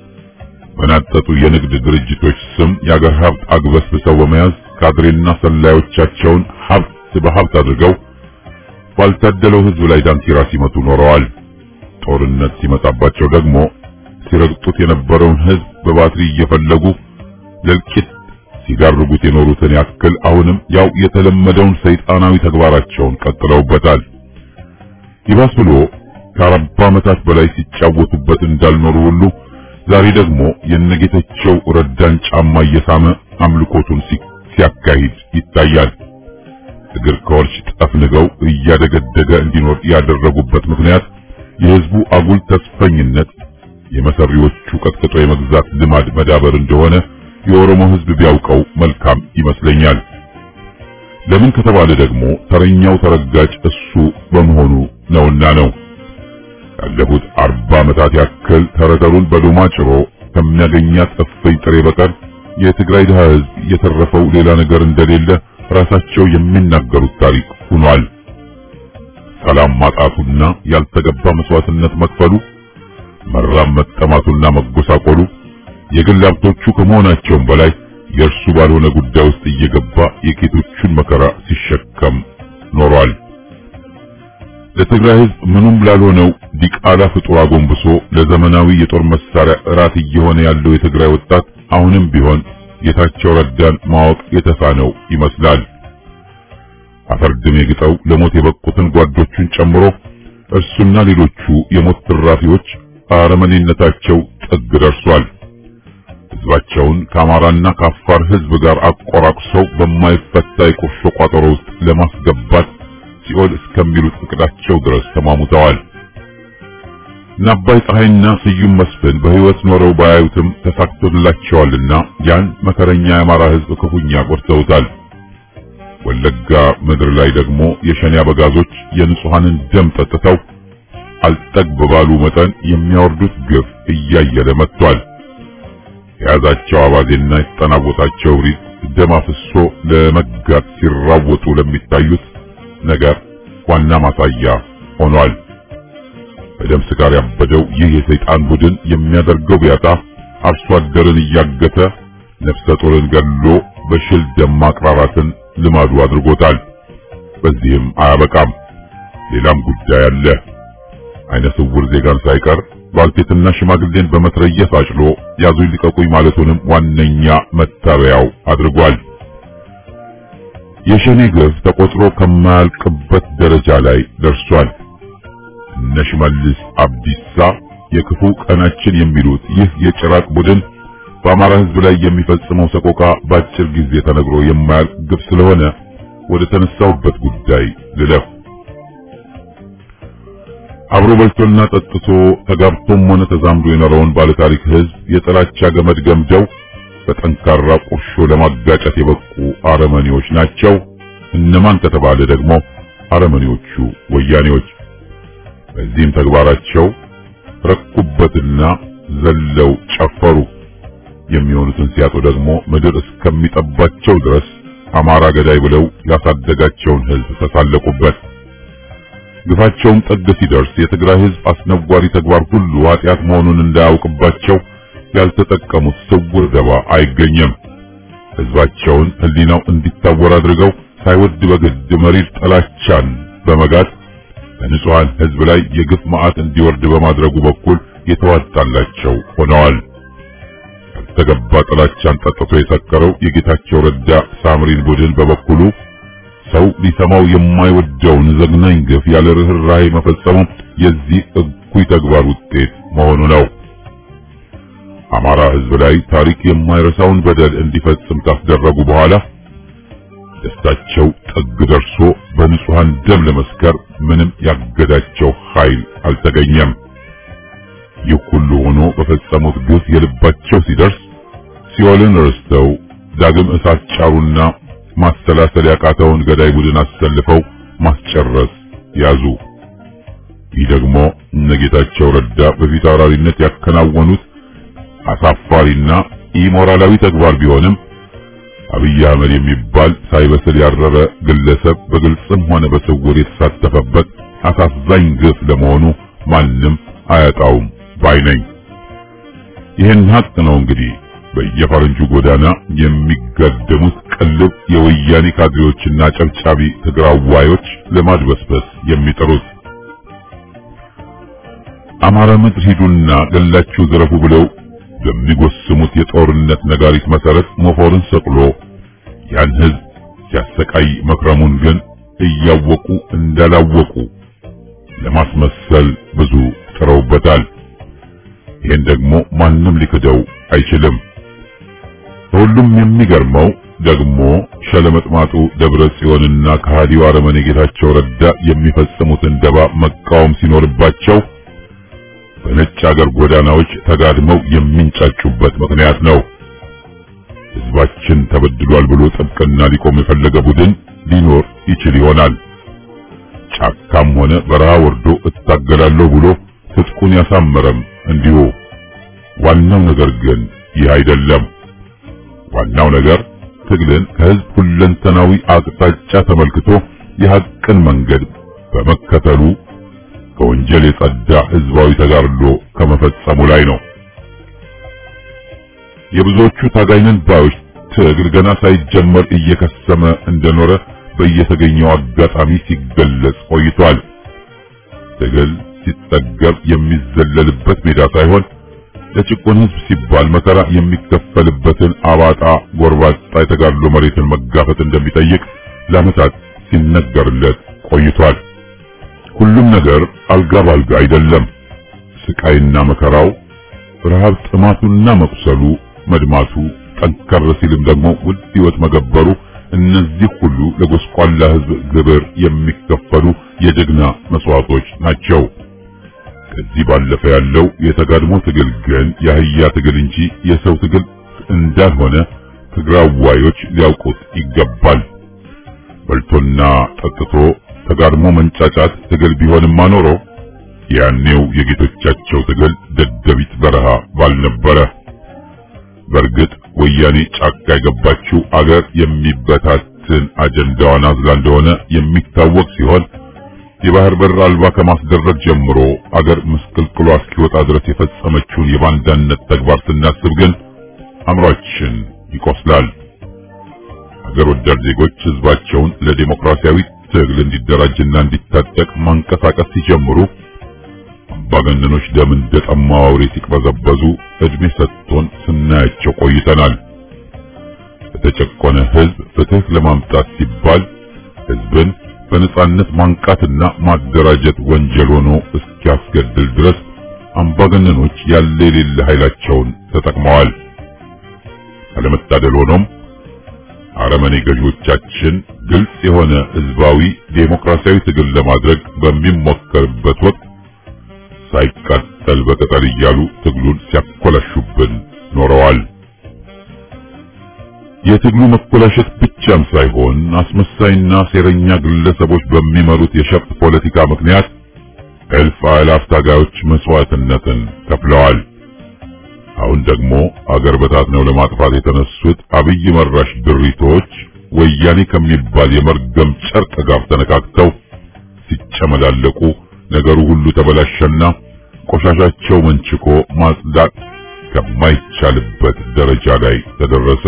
በናጠጡ የንግድ ድርጅቶች ስም የአገር ሀብት አግበስብሰው በመያዝ ካድሬና ሰላዮቻቸውን ሀብት በሀብት አድርገው ባልታደለው ሕዝብ ላይ ዳንኪራ ሲመቱ ኖረዋል። ጦርነት ሲመጣባቸው ደግሞ ሲረግጡት የነበረውን ሕዝብ በባትሪ እየፈለጉ ለልቂት ሲጋርጉት የኖሩትን ያክል አሁንም ያው የተለመደውን ሰይጣናዊ ተግባራቸውን ቀጥለውበታል። ይባስ ብሎ ከአርባ ዓመታት በላይ ሲጫወቱበት እንዳልኖሩ ሁሉ ዛሬ ደግሞ የነጌታቸው ረዳን ጫማ እየሳመ አምልኮቱን ሲያካሂድ ይታያል። እግር ከወርች ጠፍንገው እያደገደገ እንዲኖር ያደረጉበት ምክንያት የሕዝቡ አጉል ተስፈኝነት የመሰሪዎቹ ቀጥቅጦ የመግዛት ልማድ መዳበር እንደሆነ የኦሮሞ ሕዝብ ቢያውቀው መልካም ይመስለኛል። ለምን ከተባለ ደግሞ ተረኛው ተረጋጭ እሱ በመሆኑ ነውና ነው። ያለፉት አርባ ዓመታት ያክል ተረተሩን በዶማ ጭሮ ከሚያገኛት እፍኝ ጥሬ በቀር የትግራይ ድሃ ሕዝብ የተረፈው ሌላ ነገር እንደሌለ ራሳቸው የሚናገሩት ታሪክ ሆኗል። ሰላም ማጣቱና ያልተገባ መስዋዕትነት መክፈሉ፣ መራብ መጠማቱና መጎሳቆሉ የግል ሀብቶቹ ከመሆናቸውም በላይ የእርሱ ባልሆነ ጉዳይ ውስጥ እየገባ የጌቶቹን መከራ ሲሸከም ኖሯል። ለትግራይ ሕዝብ ምኑም ላልሆነው ዲቃላ ፍጡር አጎንብሶ ለዘመናዊ የጦር መሳሪያ እራት እየሆነ ያለው የትግራይ ወጣት አሁንም ቢሆን ጌታቸው ረዳን ማወቅ የተሳነው ይመስላል። አፈርድም የግጠው ለሞት የበቁትን ጓዶቹን ጨምሮ እርሱና ሌሎቹ የሞት ትራፊዎች አረመኔነታቸው ጥግ ደርሷል። ሕዝባቸውን ከአማራና ከአፋር ሕዝብ ጋር አቆራቅሰው በማይፈታ የቁርሾ ቋጠሮ ውስጥ ለማስገባት ሲኦል እስከሚሉት እቅዳቸው ድረስ ተማሙተዋል። ናባይ ፀሐይና ስዩም መስፍን በሕይወት ኖረው ባያዩትም ተሳክቶላቸዋልና ያን መከረኛ የአማራ ሕዝብ ክፉኛ ቆርተውታል። ወለጋ ምድር ላይ ደግሞ የሸኔ አበጋዞች የንጹሐንን ደም ጠጥተው አልጠግብ ባሉ መጠን የሚያወርዱት ግፍ እያየለ መጥቷል። የያዛቸው አባዜና የተጠናወታቸው ሪት ደም አፍሶ ለመጋት ሲራወጡ ለሚታዩት ነገር ዋና ማሳያ ሆኗል። በደም ስካር ያበደው ይህ የሰይጣን ቡድን የሚያደርገው ቢያጣ አርሶ አደርን እያገተ ነፍሰ ጡርን ገሎ በሽል ደም ማቅራራትን ልማዱ አድርጎታል። በዚህም አያበቃም፣ ሌላም ጉዳይ አለ። አይነ ስውር ዜጋን ሳይቀር ባልቴትና ሽማግሌን በመትረየስ አጭሎ ያዙኝ ልቀቁኝ ማለቱንም ዋነኛ መታበያው አድርጓል። የሸኔ ግፍ ተቆጥሮ ከማያልቅበት ደረጃ ላይ ደርሷል። እነ ሽመልስ አብዲሳ የክፉ ቀናችን የሚሉት ይህ የጭራቅ ቡድን በአማራ ሕዝብ ላይ የሚፈጽመው ሰቆቃ በአጭር ጊዜ ተነግሮ የማያልቅ ግፍ ስለሆነ ወደ ተነሳውበት ጉዳይ ልለፍ። አብሮ በልቶና ጠጥቶ ተጋብቶም ሆነ ተዛምዶ የኖረውን ባለታሪክ ሕዝብ የጥላቻ ገመድ ገምደው በጠንካራ ቁርሾ ለማጋጨት የበቁ አረመኔዎች ናቸው። እነማን ከተባለ ደግሞ አረመኔዎቹ ወያኔዎች። በዚህም ተግባራቸው ረኩበትና ዘለው ጨፈሩ። የሚሆኑትን ሲያጡ ደግሞ ምድር እስከሚጠባቸው ድረስ አማራ ገዳይ ብለው ያሳደጋቸውን ሕዝብ ተሳለቁበት። ግፋቸውም ጥግ ሲደርስ የትግራይ ሕዝብ አስነዋሪ ተግባር ሁሉ ኃጢአት መሆኑን እንዳያውቅባቸው ያልተጠቀሙት ስውር ደባ አይገኝም። ሕዝባቸውን ሕሊናው እንዲታወር አድርገው ሳይወድ በግድ መሪር ጥላቻን በመጋት በንጹሐን ሕዝብ ላይ የግፍ መዓት እንዲወርድ በማድረጉ በኩል የተዋጣላቸው ሆነዋል። ያልተገባ ጥላቻን ጠጥቶ የሰከረው የጌታቸው ረዳ ሳምሪን ቡድን በበኩሉ ሰው ሊሰማው የማይወደውን ዘግናኝ ግፍ ያለ ርህራሄ መፈጸሙ የዚህ እኩይ ተግባር ውጤት መሆኑ ነው። አማራ ሕዝብ ላይ ታሪክ የማይረሳውን በደል እንዲፈጽም ካስደረጉ በኋላ ደስታቸው ጥግ ደርሶ በንጹሃን ደም ለመስከር ምንም ያገዳቸው ኃይል አልተገኘም። ይህ ሁሉ ሆኖ በፈጸሙት ግፍ የልባቸው ሲደርስ ሲኦልን ረስተው ዳግም እሳት ጫሩና ማስተላሰል ያቃተውን ገዳይ ቡድን አሰልፈው ማስጨረስ ያዙ። ይህ ደግሞ እነጌታቸው ረዳ በፊት አውራሪነት ያከናወኑት አሳፋሪና ኢሞራላዊ ተግባር ቢሆንም አብይ አህመድ የሚባል ሳይበስል ያረረ ግለሰብ በግልጽም ሆነ በስውር የተሳተፈበት አሳዛኝ ግፍ ለመሆኑ ማንም አያጣውም ባይነኝ። ይህን ሀቅ ነው እንግዲህ በየፈረንጁ ጎዳና የሚጋደሙት ቅልብ የወያኔ ካድሬዎችና ጨብጫቢ ትግራዋዮች ለማድበስበስ የሚጥሩት። አማራ ምድር ሂዱና ገላችሁ ዝረፉ ብለው በሚጎስሙት የጦርነት ነጋሪት መሰረት ሞፈሩን ሰቅሎ ያን ህዝብ ሲያሰቃይ መክረሙን ግን እያወቁ እንዳላወቁ ለማስመሰል ብዙ ጥረውበታል። ይህን ደግሞ ማንም ሊክደው አይችልም። ሁሉም የሚገርመው ደግሞ ሸለመጥማጡ ደብረ ጽዮንና ከሃዲው አረመኔ ጌታቸው ረዳ የሚፈጽሙትን ደባ መቃወም ሲኖርባቸው በነጭ አገር ጎዳናዎች ተጋድመው የሚንጫጩበት ምክንያት ነው። ህዝባችን ተበድሏል ብሎ ጥብቅና ሊቆም የፈለገ ቡድን ሊኖር ይችል ይሆናል። ጫካም ሆነ በረሃ ወርዶ እታገላለሁ ብሎ ትጥቁን ያሳመረም እንዲሁ። ዋናው ነገር ግን ይህ አይደለም። ዋናው ነገር ትግልን ከህዝብ ሁለንተናዊ አቅጣጫ ተመልክቶ የሐቅን መንገድ በመከተሉ ከወንጀል የጸዳ ህዝባዊ ተጋድሎ ከመፈጸሙ ላይ ነው። የብዙዎቹ ታጋይነን ባዮች ትግል ገና ሳይጀመር እየከሰመ እንደኖረ በየተገኘው አጋጣሚ ሲገለጽ ቆይቷል። ትግል ሲጠገብ የሚዘለልበት ሜዳ ሳይሆን ለጭቁን ህዝብ ሲባል መከራ የሚከፈልበትን አባጣ ጎርባጣ የተጋድሎ መሬትን መጋፈጥ እንደሚጠይቅ ለዓመታት ሲነገርለት ቆይቷል። ሁሉም ነገር አልጋ ባልጋ አይደለም። ስቃይና መከራው፣ ረሃብ፣ ጥማቱና መቁሰሉ፣ መድማቱ፣ ጠንከር ሲልም ደግሞ ውድ ህይወት መገበሩ፣ እነዚህ ሁሉ ለጎስቋላ ህዝብ ግብር የሚከፈሉ የጀግና መስዋዕቶች ናቸው። ከዚህ ባለፈ ያለው የተጋድሞ ትግል ግን የአህያ ትግል እንጂ የሰው ትግል እንዳልሆነ ትግራዋዮች ሊያውቁት ይገባል። በልቶና ጠጥቶ ተጋድሞ መንጫጫት ትግል ቢሆንም አኖሮ ያኔው የጌቶቻቸው ትግል ደደቢት በረሃ ባልነበረ። በእርግጥ ወያኔ ጫካ የገባችው አገር የሚበታትን አጀንዳዋን አዝላ እንደሆነ የሚታወቅ ሲሆን የባህር በር አልባ ከማስደረግ ጀምሮ አገር ምስቅልቅሏ እስኪወጣ ድረስ የፈጸመችውን የባንዳነት ተግባር ስናስብ ግን አእምሯችን ይቆስላል። አገር ወዳድ ዜጎች ህዝባቸውን ለዲሞክራሲያዊ ትግል እንዲደራጅና እንዲታጠቅ ማንቀሳቀስ ሲጀምሩ አምባገነኖች ደም እንደጠማ አውሬ ሲቅበዘበዙ እድሜ ሰጥቶን ስናያቸው ቆይተናል። በተጨቆነ ህዝብ ፍትህ ለማምጣት ሲባል ህዝብን በነጻነት ማንቃትና ማደራጀት ወንጀል ሆኖ እስኪያስገድል ድረስ አምባገነኖች ያለ የሌለ ኃይላቸውን ተጠቅመዋል። አለመታደል ሆኖም አረመኔ ገዢዎቻችን ግልጽ የሆነ ህዝባዊ ዴሞክራሲያዊ ትግል ለማድረግ በሚሞከርበት ወቅት ሳይቃጠል በቅጠል እያሉ ትግሉን ሲያኮላሹብን ኖረዋል። የትግሉ መኮላሸት ብቻም ሳይሆን አስመሳይና ሴረኛ ግለሰቦች በሚመሩት የሸፍጥ ፖለቲካ ምክንያት እልፍ አእላፍ ታጋዮች መስዋዕትነትን ከፍለዋል። አሁን ደግሞ አገር በታትነው ለማጥፋት የተነሱት አብይ መራሽ ድሪቶች ወያኔ ከሚባል የመርገም ጨርቅ ጋር ተነካክተው ሲጨመላለቁ ነገሩ ሁሉ ተበላሸና ቆሻሻቸው መንችኮ ማጽዳት ከማይቻልበት ደረጃ ላይ ተደረሰ።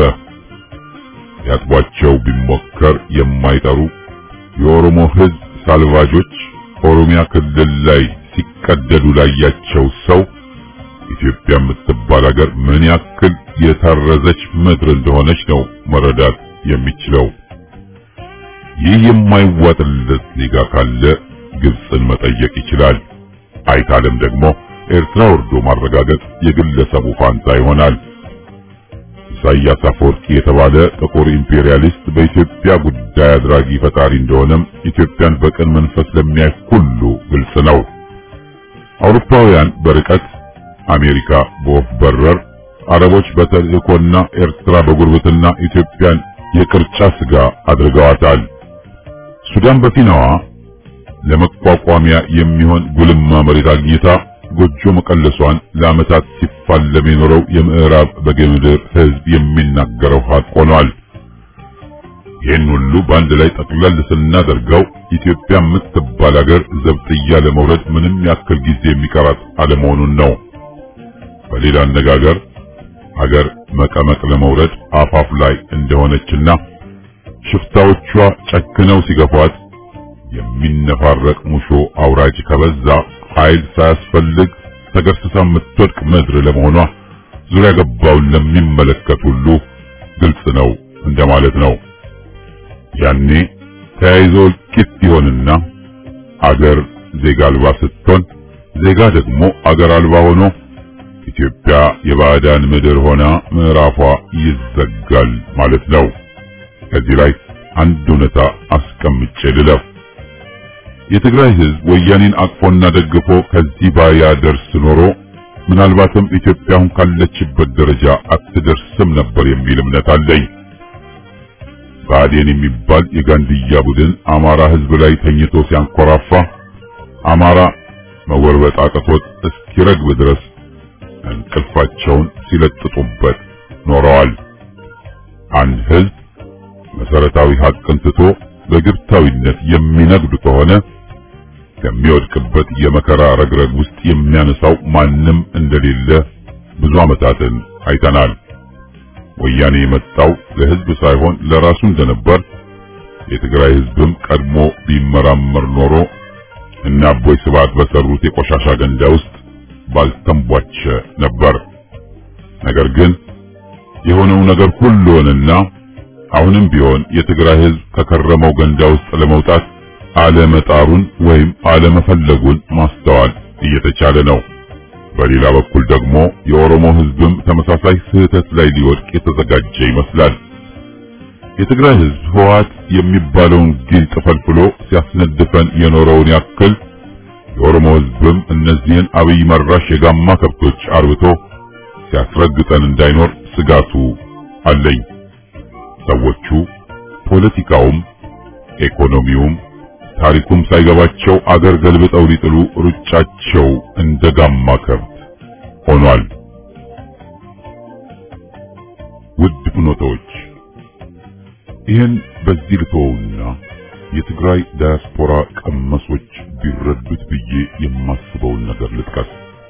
ያጥቧቸው ቢሞከር የማይጠሩ የኦሮሞ ህዝብ ሳልቫጆች ኦሮሚያ ክልል ላይ ሲቀደዱ ላያቸው ሰው ኢትዮጵያ የምትባል ሀገር ምን ያክል የታረዘች ምድር እንደሆነች ነው መረዳት የሚችለው። ይህ የማይዋጥለት ዜጋ ካለ ግብፅን መጠየቅ ይችላል። አይካለም ደግሞ ኤርትራ ወርዶ ማረጋገጥ የግለሰቡ ፋንታ ይሆናል። ኢሳያስ አፈወርቂ የተባለ ጥቁር ኢምፔሪያሊስት በኢትዮጵያ ጉዳይ አድራጊ ፈጣሪ እንደሆነም ኢትዮጵያን በቅን መንፈስ ለሚያይ ሁሉ ግልጽ ነው። አውሮፓውያን በርቀት፣ አሜሪካ በወፍ በረር፣ አረቦች በተልእኮና ኤርትራ በጉርብትና ኢትዮጵያን የቅርጫ ስጋ አድርገዋታል። ሱዳን በፊናዋ ለመቋቋሚያ የሚሆን ጉልማ መሬት አግኝታ ጎጆ መቀለሷን ለዓመታት ሲፋለም የኖረው የምዕራብ በጌምድር ሕዝብ የሚናገረው ሀቅ ሆኗል። ይህን ሁሉ በአንድ ላይ ጠቅለል ስናደርገው ኢትዮጵያ የምትባል ሀገር ዘብጥያ ለመውረድ ምንም ያክል ጊዜ የሚቀራት አለመሆኑን ነው። በሌላ አነጋገር ሀገር መቀመቅ ለመውረድ አፋፍ ላይ እንደሆነችና ሽፍታዎቿ ጨክነው ሲገፏት የሚነፋረቅ ሙሾ አውራጅ ከበዛ ኃይል ሳያስፈልግ ተገርስሳ የምትወድቅ ምድር ለመሆኗ ዙሪያ ገባውን ለሚመለከት ሁሉ ግልጽ ነው እንደማለት ነው። ያኔ ተያይዞ እልቂት ይሆንና አገር ዜጋ አልባ ስትሆን፣ ዜጋ ደግሞ አገር አልባ ሆኖ ኢትዮጵያ የባዕዳን ምድር ሆና ምዕራፏ ይዘጋል ማለት ነው። ከዚህ ላይ አንድ እውነታ አስቀምጬ ልለፍ። የትግራይ ሕዝብ ወያኔን አቅፎና ደግፎ ከዚህ ባያ ደርስ ኖሮ ምናልባትም ኢትዮጵያ አሁን ካለችበት ደረጃ አትደርስም ነበር የሚል እምነት አለኝ። ብአዴን የሚባል የጋንድያ ቡድን አማራ ሕዝብ ላይ ተኝቶ ሲያንኮራፋ አማራ መወርበጥ አቅቶት እስኪረግብ ድረስ እንቅልፋቸውን ሲለጥጡበት ኖረዋል። አንድ ሕዝብ መሰረታዊ ሀቅን ትቶ በግብታዊነት የሚነግድ ከሆነ ከሚወድቅበት የመከራ ረግረግ ውስጥ የሚያነሳው ማንም እንደሌለ ብዙ ዓመታትን አይተናል። ወያኔ የመጣው ለሕዝብ ሳይሆን ለራሱ እንደነበር የትግራይ ሕዝብም ቀድሞ ቢመራመር ኖሮ እና አቦይ ስብዓት በሰሩት የቆሻሻ ገንዳ ውስጥ ባልተንቧቸ ነበር። ነገር ግን የሆነው ነገር ሁሉ ሆነና አሁንም ቢሆን የትግራይ ሕዝብ ከከረመው ገንዳ ውስጥ ለመውጣት አለመጣሩን ወይም አለመፈለጉን ማስተዋል እየተቻለ ነው። በሌላ በኩል ደግሞ የኦሮሞ ሕዝብም ተመሳሳይ ስህተት ላይ ሊወድቅ የተዘጋጀ ይመስላል። የትግራይ ሕዝብ ህወሓት የሚባለውን ጊንጥ ፈልፍሎ ሲያስነድፈን የኖረውን ያክል የኦሮሞ ሕዝብም እነዚህን አብይ መራሽ የጋማ ከብቶች አርብቶ ሲያስረግጠን እንዳይኖር ስጋቱ አለኝ። ሰዎቹ ፖለቲካውም ኢኮኖሚውም ታሪኩም ሳይገባቸው አገር ገልብጠው ሊጥሉ ሩጫቸው እንደ ጋማ ከብት ሆኗል። ውድ ፍኖቶች፣ ይህን በዚህ ልተውና የትግራይ ዳያስፖራ ቀመሶች ቢረዱት ብዬ የማስበውን ነገር ልጥቀስ።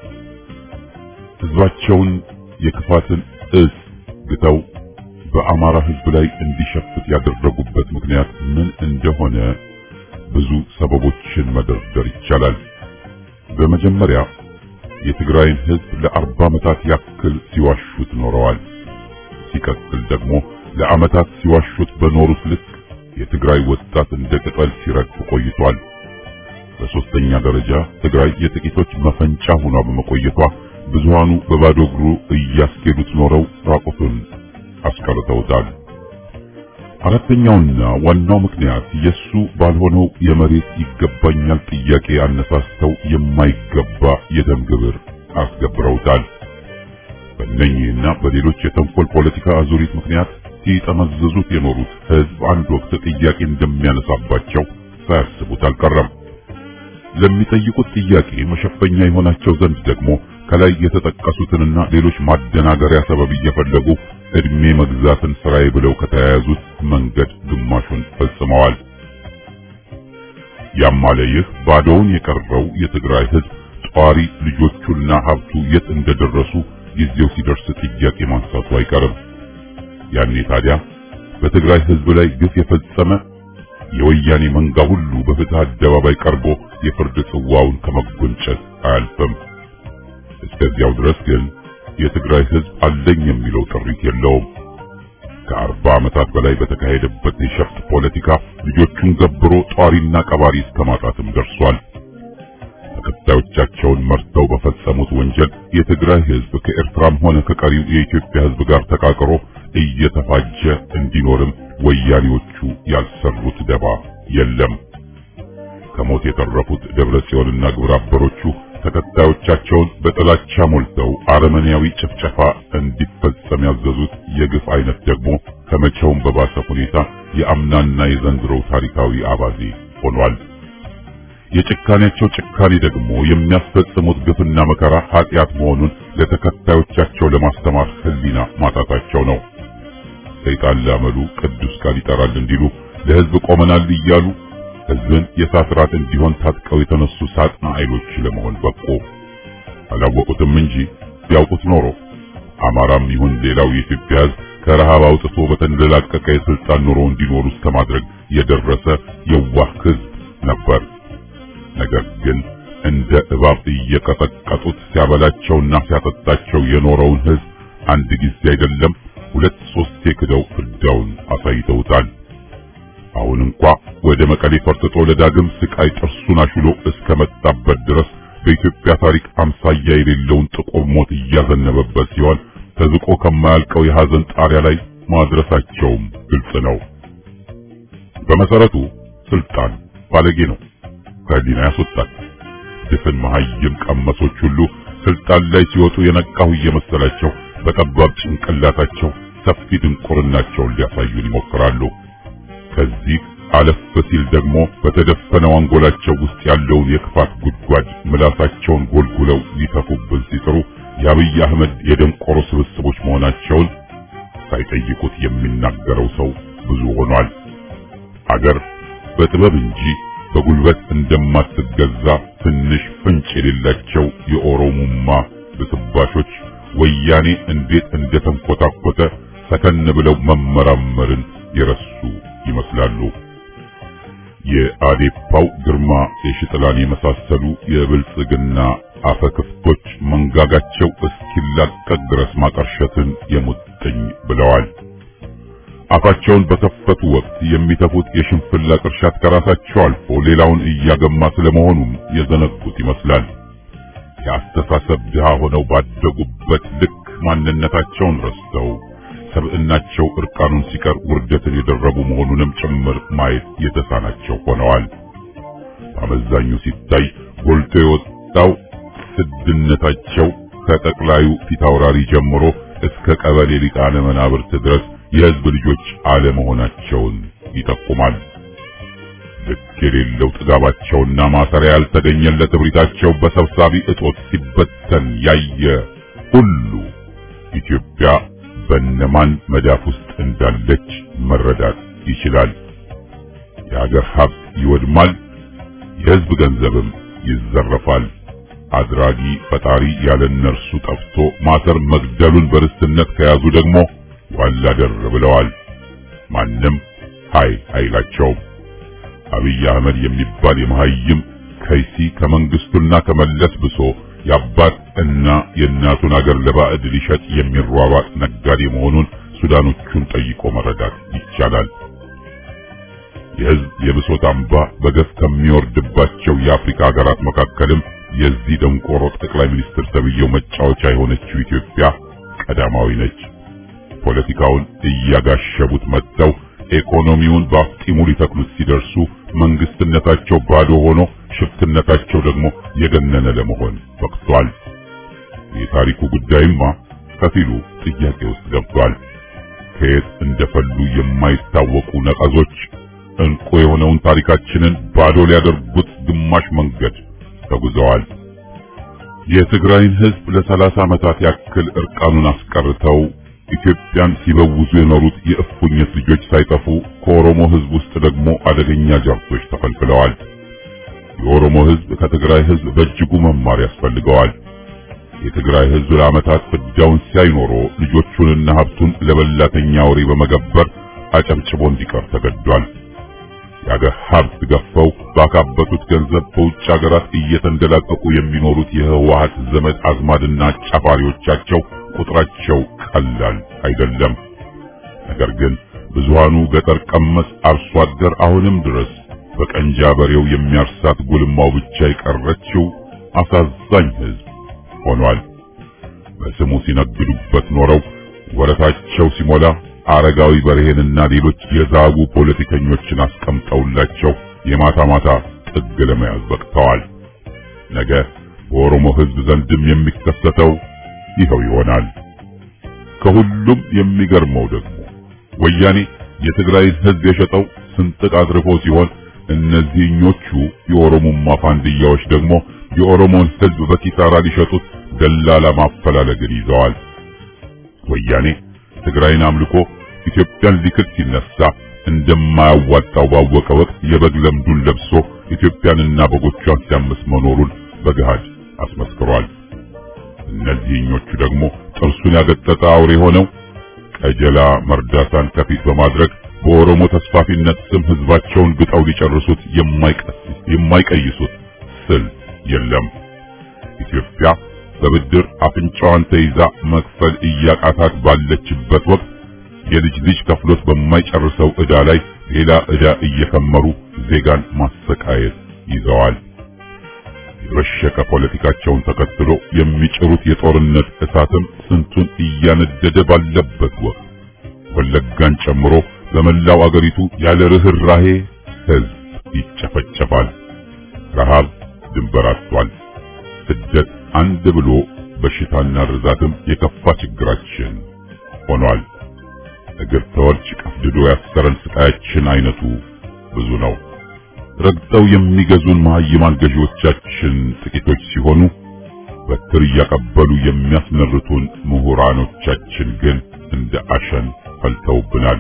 ህዝባቸውን የክፋትን እስ ግተው በአማራ ህዝብ ላይ እንዲሸፍት ያደረጉበት ምክንያት ምን እንደሆነ ብዙ ሰበቦችን መደርደር ይቻላል። በመጀመሪያ የትግራይን ህዝብ ለአርባ ዓመታት ያክል ሲዋሹት ኖረዋል። ሲቀጥል ደግሞ ለዓመታት ሲዋሹት በኖሩት ልክ የትግራይ ወጣት እንደ ቅጠል ሲረግፍ ቆይቷል። በሶስተኛ ደረጃ ትግራይ የጥቂቶች መፈንጫ ሆና በመቆየቷ ብዙሃኑ በባዶ እግሩ እያስኬዱት ኖረው ራቁቱን አስቀርተውታል። አራተኛውና ዋናው ምክንያት የሱ ባልሆነው የመሬት ይገባኛል ጥያቄ አነሳስተው የማይገባ የደም ግብር አስገብረውታል። በእነኚህና በሌሎች የተንኮል ፖለቲካ አዙሪት ምክንያት ሲጠመዝዙት የኖሩት ህዝብ አንድ ወቅት ጥያቄ እንደሚያነሳባቸው ሳያስቡት አልቀረም። ለሚጠይቁት ጥያቄ መሸፈኛ የሆናቸው ዘንድ ደግሞ ከላይ የተጠቀሱትንና ሌሎች ማደናገሪያ ሰበብ እየፈለጉ እድሜ መግዛትን ስራዬ ብለው ከተያያዙት መንገድ ግማሹን ፈጽመዋል። ያማለ ይህ ባዶውን የቀረው የትግራይ ህዝብ ጧሪ ልጆቹና ሀብቱ የት እንደደረሱ ጊዜው ሲደርስ ጥያቄ ማንሳቱ አይቀርም። ያኔ ታዲያ በትግራይ ህዝብ ላይ ግፍ የፈጸመ የወያኔ መንጋ ሁሉ በፍትህ አደባባይ ቀርቦ የፍርድ ጽዋውን ከመጎንጨት አያልፍም። እስከዚያው ድረስ ግን የትግራይ ህዝብ አለኝ የሚለው ጥሪት የለውም። ከአርባ ዓመታት በላይ በተካሄደበት የሸፍጥ ፖለቲካ ልጆቹን ገብሮ ጧሪና ቀባሪ እስከማጣትም ደርሷል። ተከታዮቻቸውን መርተው በፈጸሙት ወንጀል የትግራይ ህዝብ ከኤርትራም ሆነ ከቀሪው የኢትዮጵያ ህዝብ ጋር ተቃቅሮ እየተፋጀ እንዲኖርም ወያኔዎቹ ያልሰሩት ደባ የለም። ከሞት የተረፉት ደብረጽዮንና ግብረ አበሮቹ ተከታዮቻቸውን በጥላቻ ሞልተው አረመኔያዊ ጭፍጨፋ እንዲፈጸም ያዘዙት የግፍ አይነት ደግሞ ከመቼውም በባሰ ሁኔታ የአምናና የዘንድሮው ታሪካዊ አባዜ ሆኗል። የጭካኔያቸው ጭካኔ ደግሞ የሚያስፈጽሙት ግፍና መከራ ኃጢአት መሆኑን ለተከታዮቻቸው ለማስተማር ህሊና ማጣታቸው ነው። ሰይጣን ላመሉ ቅዱስ ቃል ይጠራል እንዲሉ ለህዝብ ቆመናል እያሉ ህዝብን የሳስራት እንዲሆን ታጥቀው የተነሱ ሳጥና ኃይሎች ለመሆን በቁ። አላወቁትም እንጂ ቢያውቁት ኖሮ አማራም ይሁን ሌላው የኢትዮጵያ ህዝብ ከረሃብ አውጥቶ በተንደላቀቀ የስልጣን ኑሮ እንዲኖሩ እስከማድረግ የደረሰ የዋህ ህዝብ ነበር። ነገር ግን እንደ እባብ እየቀጠቀጡት ሲያበላቸውና ሲያጠጣቸው የኖረውን ህዝብ አንድ ጊዜ አይደለም ሁለት ሶስት ክደው ፍዳውን አሳይተውታል። አሁን እንኳ ወደ መቀሌ ፈርጥጦ ለዳግም ስቃይ ጥርሱን አሽሎ እስከመጣበት ድረስ በኢትዮጵያ ታሪክ አምሳያ የሌለውን ጥቁር ሞት እያዘነበበት ሲሆን ተዝቆ ከማያልቀው የሐዘን ጣሪያ ላይ ማድረሳቸውም ግልጽ ነው። በመሰረቱ ስልጣን ባለጌ ነው፣ ከዲና ያስወጣል። ድፍን መሃይም ቀመሶች ሁሉ ስልጣን ላይ ሲወጡ የነቃሁ እየመሰላቸው በጠባብ ጭንቅላታቸው ሰፊ ድንቁርናቸውን ሊያሳዩን ይሞክራሉ። ከዚህ አለፍ ሲል ደግሞ በተደፈነው አንጎላቸው ውስጥ ያለውን የክፋት ጉድጓድ ምላሳቸውን ጎልጉለው ሊተፉብን ሲጥሩ የአብይ አህመድ የደንቆሮ ስብስቦች መሆናቸውን ሳይጠይቁት የሚናገረው ሰው ብዙ ሆኗል። አገር በጥበብ እንጂ በጉልበት እንደማትገዛ ትንሽ ፍንጭ የሌላቸው የኦሮሞማ ብስባሾች ወያኔ እንዴት እንደተንኮታኮተ ሰከን ብለው መመራመርን የረሱ ይመስላሉ። የአዴፓው ግርማ የሽጥላን የመሳሰሉ የብልጽግና አፈክፍቶች መንጋጋቸው እስኪላቀቅ ድረስ ማቀርሸትን የሙጥኝ ብለዋል። አፋቸውን በከፈቱ ወቅት የሚተፉት የሽንፍላ ቅርሻት ከራሳቸው አልፎ ሌላውን እያገማ ስለመሆኑም የዘነጉት ይመስላል። የአስተሳሰብ ድሃ ሆነው ባደጉበት ልክ ማንነታቸውን ረስተው ሰብዕናቸው እርቃኑን ሲቀር ውርደትን የደረቡ መሆኑንም ጭምር ማየት የተሳናቸው ሆነዋል። በአመዛኙ ሲታይ ጎልቶ የወጣው ስድነታቸው ከጠቅላዩ ፊታውራሪ ጀምሮ እስከ ቀበሌ ሊቃነ መናብርት ድረስ የህዝብ ልጆች አለመሆናቸውን ይጠቁማል። ልክ የሌለው ጥጋባቸውና ማሰሪያ ያልተገኘለት እብሪታቸው በሰብሳቢ እጦት ሲበተን ያየ ሁሉ ኢትዮጵያ በነማን መዳፍ ውስጥ እንዳለች መረዳት ይችላል። የሀገር ሀብት ይወድማል፣ የህዝብ ገንዘብም ይዘረፋል። አድራጊ ፈጣሪ ያለ እነርሱ ጠፍቶ ማሰር መግደሉን በርስትነት ከያዙ ደግሞ ዋላ ደር ብለዋል። ማንም ሃይ አይላቸውም። አብይ አህመድ የሚባል የመሃይም ከይሲ ከመንግስቱና ከመለስ ብሶ የአባት እና የእናቱን አገር ለባዕድ ሊሸጥ የሚሯሯጥ ነጋዴ መሆኑን ሱዳኖቹን ጠይቆ መረዳት ይቻላል። የህዝብ የብሶት አምባ በገፍ ከሚወርድባቸው የአፍሪካ ሀገራት መካከልም የዚህ ደንቆሮ ጠቅላይ ሚኒስትር ተብዬው መጫወቻ የሆነችው ኢትዮጵያ ቀዳማዊ ነች። ፖለቲካውን እያጋሸቡት መጥተው ኢኮኖሚውን በአፍጢሙ ሊተክሉት ሲደርሱ መንግስትነታቸው ባዶ ሆኖ ሽፍትነታቸው ደግሞ የገነነ ለመሆን በቅቷል። የታሪኩ ጉዳይማ ከፊሉ ጥያቄ ውስጥ ገብቷል። ከየት እንደፈሉ የማይታወቁ ነቀዞች እንቁ የሆነውን ታሪካችንን ባዶ ሊያደርጉት ግማሽ መንገድ ተጉዘዋል። የትግራይን ህዝብ ለሰላሳ ዓመታት ያክል እርቃኑን አስቀርተው ኢትዮጵያን ሲበውዙ የኖሩት የእፉኝት ልጆች ሳይጠፉ ከኦሮሞ ህዝብ ውስጥ ደግሞ አደገኛ ጃርቶች ተፈልፍለዋል። የኦሮሞ ህዝብ ከትግራይ ህዝብ በእጅጉ መማር ያስፈልገዋል። የትግራይ ህዝብ ለዓመታት ፍዳውን ሲያይኖሮ ልጆቹንና ሀብቱን ለበላተኛ ወሬ በመገበር አጨብጭቦ እንዲቀር ተገዷል። የአገር ሀብት ገፈው ባካበቱት ገንዘብ በውጭ ሀገራት እየተንደላቀቁ የሚኖሩት የህወሓት ዘመድ አዝማድና አጫፋሪዎቻቸው ቁጥራቸው ቀላል አይደለም። ነገር ግን ብዙሃኑ ገጠር ቀመስ አርሶ አደር አሁንም ድረስ በቀንጃ በሬው የሚያርሳት ጉልማው ብቻ የቀረችው አሳዛኝ ሕዝብ ሆኗል። በስሙ ሲነግዱበት ኖረው ወረታቸው ሲሞላ አረጋዊ በርሄንና ሌሎች የዛጉ ፖለቲከኞችን አስቀምጠውላቸው የማታ ማታ ጥግ ለመያዝ በቅተዋል። ነገ በኦሮሞ ሕዝብ ዘንድም የሚከሰተው ይኸው ይሆናል። ከሁሉም የሚገርመው ደግሞ ወያኔ የትግራይን ሕዝብ የሸጠው ስንጥቅ አድርጎ ሲሆን እነዚህኞቹ የኦሮሞማ ፋንድያዎች ደግሞ የኦሮሞን ሕዝብ በኪሳራ ሊሸጡት ደላላ ማፈላለግን ይዘዋል። ወያኔ ትግራይን አምልኮ ኢትዮጵያን ሊክድ ሲነሳ እንደማያዋጣው ባወቀ ወቅት የበግ ለምዱን ለብሶ ኢትዮጵያንና በጎቿን ሲያምስ መኖሩን በገሃድ አስመስክሯል። እነዚህኞቹ ደግሞ ጥርሱን ያገጠጠ አውሬ ሆነው ቀጀላ መርዳሳን ከፊት በማድረግ በኦሮሞ ተስፋፊነት ስም ህዝባቸውን ግጠው ሊጨርሱት የማይቀይሱት ስል የለም። ኢትዮጵያ በብድር አፍንጫዋን ተይዛ መክፈል እያቃታት ባለችበት ወቅት የልጅ ልጅ ከፍሎት በማይጨርሰው ዕዳ ላይ ሌላ ዕዳ እየከመሩ ዜጋን ማሰቃየት ይዘዋል። የበሸቀ ፖለቲካቸውን ተከትሎ የሚጭሩት የጦርነት እሳትም ስንቱን እያነደደ ባለበት ወቅት ወለጋን ጨምሮ በመላው አገሪቱ ያለ ርህራሄ ህዝብ ይጨፈጨፋል። ረሃብ ድንበር አጥቷል። ስደት አንድ ብሎ በሽታና ርዛትም የከፋ ችግራችን ሆኗል። እግር ተወርጭ ቀፍድዶ ያሰረን ስቃያችን አይነቱ ብዙ ነው። ረግጠው የሚገዙን መሃይማን ገዢዎቻችን ጥቂቶች ሲሆኑ በትር እያቀበሉ የሚያስመርቱን ምሁራኖቻችን ግን እንደ አሸን ፈልተውብናል።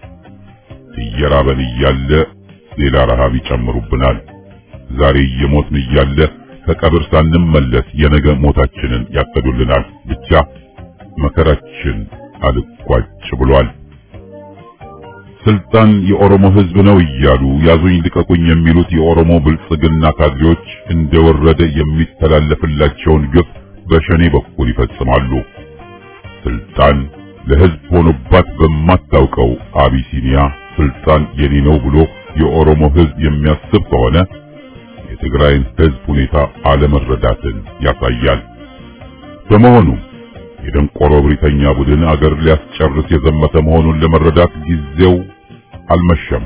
እየራበን እያለ ሌላ ረሃብ ይጨምሩብናል። ዛሬ እየሞትን እያለ ከቀብር ሳንመለስ የነገ ሞታችንን ያቀዱልናል። ብቻ መከራችን አልቋጭ ብሏል። ስልጣን የኦሮሞ ህዝብ ነው እያሉ ያዙኝ ልቀቁኝ የሚሉት የኦሮሞ ብልጽግና ካድሬዎች እንደወረደ የሚተላለፍላቸውን ግፍ በሸኔ በኩል ይፈጽማሉ። ስልጣን ለህዝብ ሆኖባት በማታውቀው አቢሲኒያ ስልጣን የኔ ነው ብሎ የኦሮሞ ህዝብ የሚያስብ ከሆነ የትግራይን ህዝብ ሁኔታ አለመረዳትን ያሳያል። በመሆኑ የደንቆሮ ብሪተኛ ቡድን አገር ሊያስጨርስ የዘመተ መሆኑን ለመረዳት ጊዜው አልመሸም።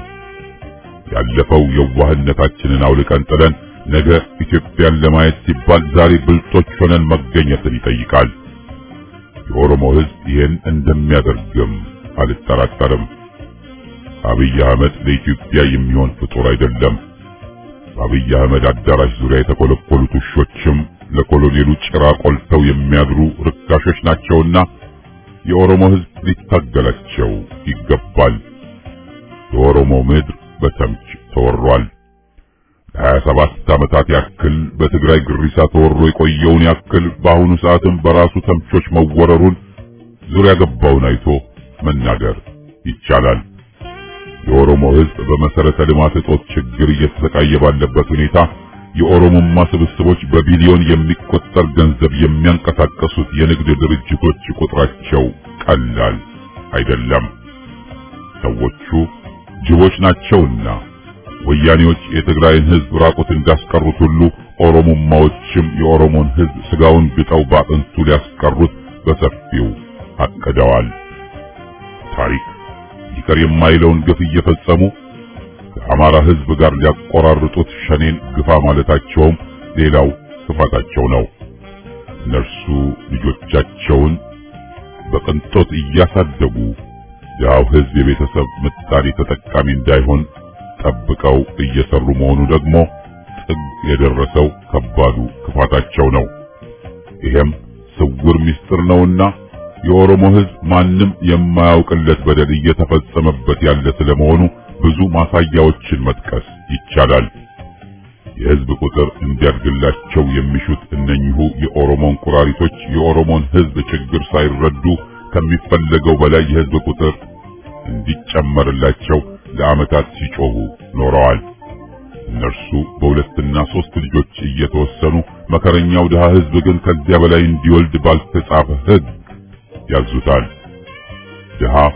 ያለፈው የዋህነታችንን አውልቀን ጥለን ነገ ኢትዮጵያን ለማየት ሲባል ዛሬ ብልጦች ሆነን መገኘትን ይጠይቃል። የኦሮሞ ህዝብ ይህን እንደሚያደርግም አልጠራጠርም። አብይ አህመድ ለኢትዮጵያ የሚሆን ፍጡር አይደለም። በአብይ አህመድ አዳራሽ ዙሪያ የተኮለኮሉት ውሾችም ለኮሎኔሉ ጭራ ቆልተው የሚያድሩ ርካሾች ናቸውና የኦሮሞ ህዝብ ሊታገላቸው ይገባል። የኦሮሞ ምድር በተምች ተወሯል። ለሀያ ሰባት ዓመታት ያክል በትግራይ ግሪሳ ተወሮ የቆየውን ያክል በአሁኑ ሰዓትም በራሱ ተምቾች መወረሩን ዙሪያ ገባውን አይቶ መናገር ይቻላል። የኦሮሞ ህዝብ በመሰረተ ልማት እጦት ችግር እየተሰቃየ ባለበት ሁኔታ የኦሮሞማ ስብስቦች በቢሊዮን የሚቆጠር ገንዘብ የሚያንቀሳቀሱት የንግድ ድርጅቶች ቁጥራቸው ቀላል አይደለም። ሰዎቹ ጅቦች ናቸውና ወያኔዎች የትግራይን ህዝብ ራቁት እንዳስቀሩት ሁሉ ኦሮሞማዎችም የኦሮሞን ህዝብ ስጋውን ግጠው ባጥንቱ ሊያስቀሩት በሰፊው አቅደዋል። ታሪክ ይቀር የማይለውን ግፍ እየፈጸሙ ከአማራ ህዝብ ጋር ሊያቆራርጡት ሸኔን ግፋ ማለታቸውም ሌላው ክፋታቸው ነው። እነርሱ ልጆቻቸውን በቅንጦት እያሳደጉ ያው ህዝብ የቤተሰብ ምጣኔ ተጠቃሚ እንዳይሆን ጠብቀው እየሰሩ መሆኑ ደግሞ ጥግ የደረሰው ከባዱ ክፋታቸው ነው። ይሄም ስውር ምስጢር ነውና የኦሮሞ ህዝብ ማንም የማያውቅለት በደል እየተፈጸመበት ያለ ስለመሆኑ ብዙ ማሳያዎችን መጥቀስ ይቻላል። የህዝብ ቁጥር እንዲያድግላቸው የሚሹት እነኚሁ የኦሮሞ እንቁራሪቶች የኦሮሞን ህዝብ ችግር ሳይረዱ ከሚፈለገው በላይ የህዝብ ቁጥር እንዲጨመርላቸው ለዓመታት ሲጮሁ ኖረዋል። እነርሱ በሁለትና ሶስት ልጆች እየተወሰኑ መከረኛው ድሃ ህዝብ ግን ከዚያ በላይ እንዲወልድ ባልተጻፈ ህግ ያዙታል። ድሃ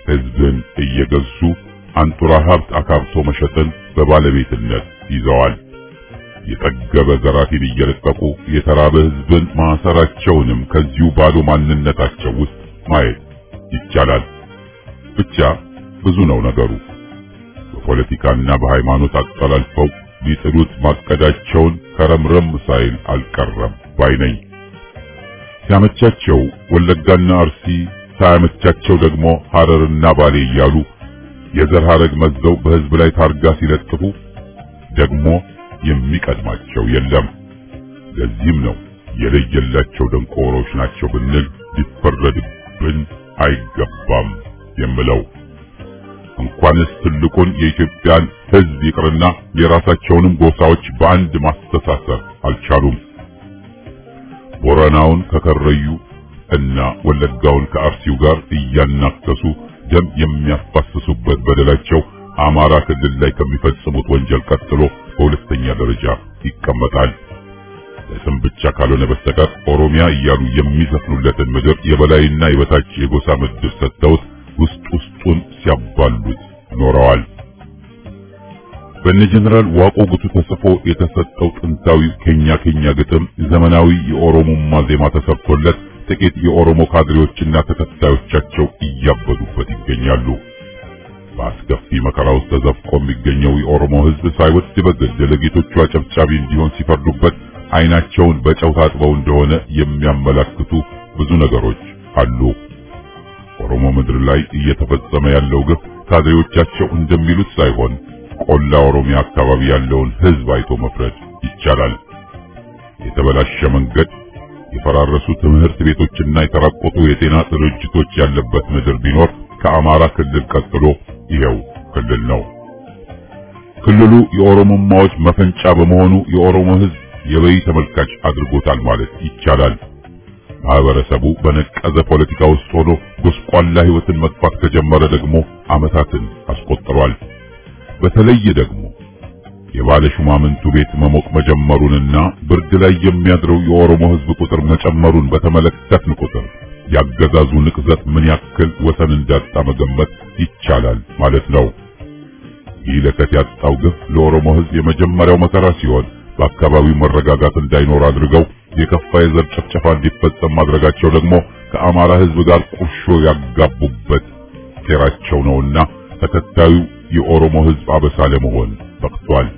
ሕዝብን እየገዙ አንጡራ ሀብት አካብቶ መሸጥን በባለቤትነት ይዘዋል። የጠገበ ዘራፊን እየለቀቁ የተራበ ሕዝብን ማሰራቸውንም ከዚሁ ባዶ ማንነታቸው ውስጥ ማየት ይቻላል። ብቻ ብዙ ነው ነገሩ። በፖለቲካና በሃይማኖት አጠላልፈው ሊጥሉት ማቀዳቸውን ከረምረም ሳይል አልቀረም ባይነኝ። ሲያመቻቸው ወለጋና አርሲ፣ ሳያመቻቸው ደግሞ ሐረርና ባሌ እያሉ የዘር ሐረግ መዘው በሕዝብ ላይ ታርጋ ሲለጥፉ ደግሞ የሚቀድማቸው የለም። ለዚህም ነው የለየላቸው ደንቆሮች ናቸው ብንል ሊፈረድብን አይገባም የምለው። እንኳንስ ትልቁን የኢትዮጵያን ሕዝብ ይቅርና የራሳቸውንም ጎሳዎች በአንድ ማስተሳሰር አልቻሉም። ቦረናውን ከከረዩ እና ወለጋውን ከአርሲው ጋር እያናከሱ ደም የሚያፋስሱበት በደላቸው አማራ ክልል ላይ ከሚፈጽሙት ወንጀል ቀጥሎ በሁለተኛ ደረጃ ይቀመጣል። ለስም ብቻ ካልሆነ በስተቀር ኦሮሚያ እያሉ የሚዘፍኑለትን ምድር የበላይና የበታች የጎሳ ምድር ሰጥተውት ውስጥ ውስጡን ሲያባሉት ኖረዋል። በነ ጀነራል ዋቆ ጉቱ ተጽፎ የተሰጠው ጥንታዊ ኬኛ ኬኛ ግጥም ዘመናዊ የኦሮሞማ ዜማ ተሰርቶለት ጥቂት የኦሮሞ ካድሬዎችና ተከታዮቻቸው እያበዱበት ይገኛሉ። በአስከፊ መከራ ውስጥ ተዘፍቆ የሚገኘው የኦሮሞ ሕዝብ ሳይወድ በግድ ለጌቶቹ አጨብጫቢ እንዲሆን ሲፈርዱበት ዓይናቸውን በጨው ታጥበው እንደሆነ የሚያመላክቱ ብዙ ነገሮች አሉ። ኦሮሞ ምድር ላይ እየተፈጸመ ያለው ግፍ ካድሬዎቻቸው እንደሚሉት ሳይሆን ቆላ ኦሮሚያ አካባቢ ያለውን ሕዝብ አይቶ መፍረድ ይቻላል። የተበላሸ መንገድ፣ የፈራረሱ ትምህርት ቤቶችና የተራቆቱ የጤና ድርጅቶች ያለበት ምድር ቢኖር ከአማራ ክልል ቀጥሎ ይሄው ክልል ነው። ክልሉ የኦሮሞማዎች መፈንጫ በመሆኑ የኦሮሞ ሕዝብ የበይ ተመልካች አድርጎታል ማለት ይቻላል። ማህበረሰቡ በነቀዘ ፖለቲካ ውስጥ ሆኖ ጎስቋላ ሕይወትን መጥፋት ከጀመረ ደግሞ ዓመታትን አስቆጥሯል። በተለይ ደግሞ የባለ ሹማምንቱ ቤት መሞቅ መጀመሩንና ብርድ ላይ የሚያድረው የኦሮሞ ሕዝብ ቁጥር መጨመሩን በተመለከትን ቁጥር ያገዛዙ ንቅዘት ምን ያክል ወሰን እንዳጣ መገመት ይቻላል ማለት ነው። ይህ ለከት ያጣው ግፍ ለኦሮሞ ሕዝብ የመጀመሪያው መከራ ሲሆን በአካባቢው መረጋጋት እንዳይኖር አድርገው የከፋ የዘር ጭፍጨፋ እንዲፈጸም ማድረጋቸው ደግሞ ከአማራ ሕዝብ ጋር ቁርሾ ያጋቡበት ሴራቸው ነውና ተከታዩ የኦሮሞ ሕዝብ አበሳ ለመሆን በቅቷል።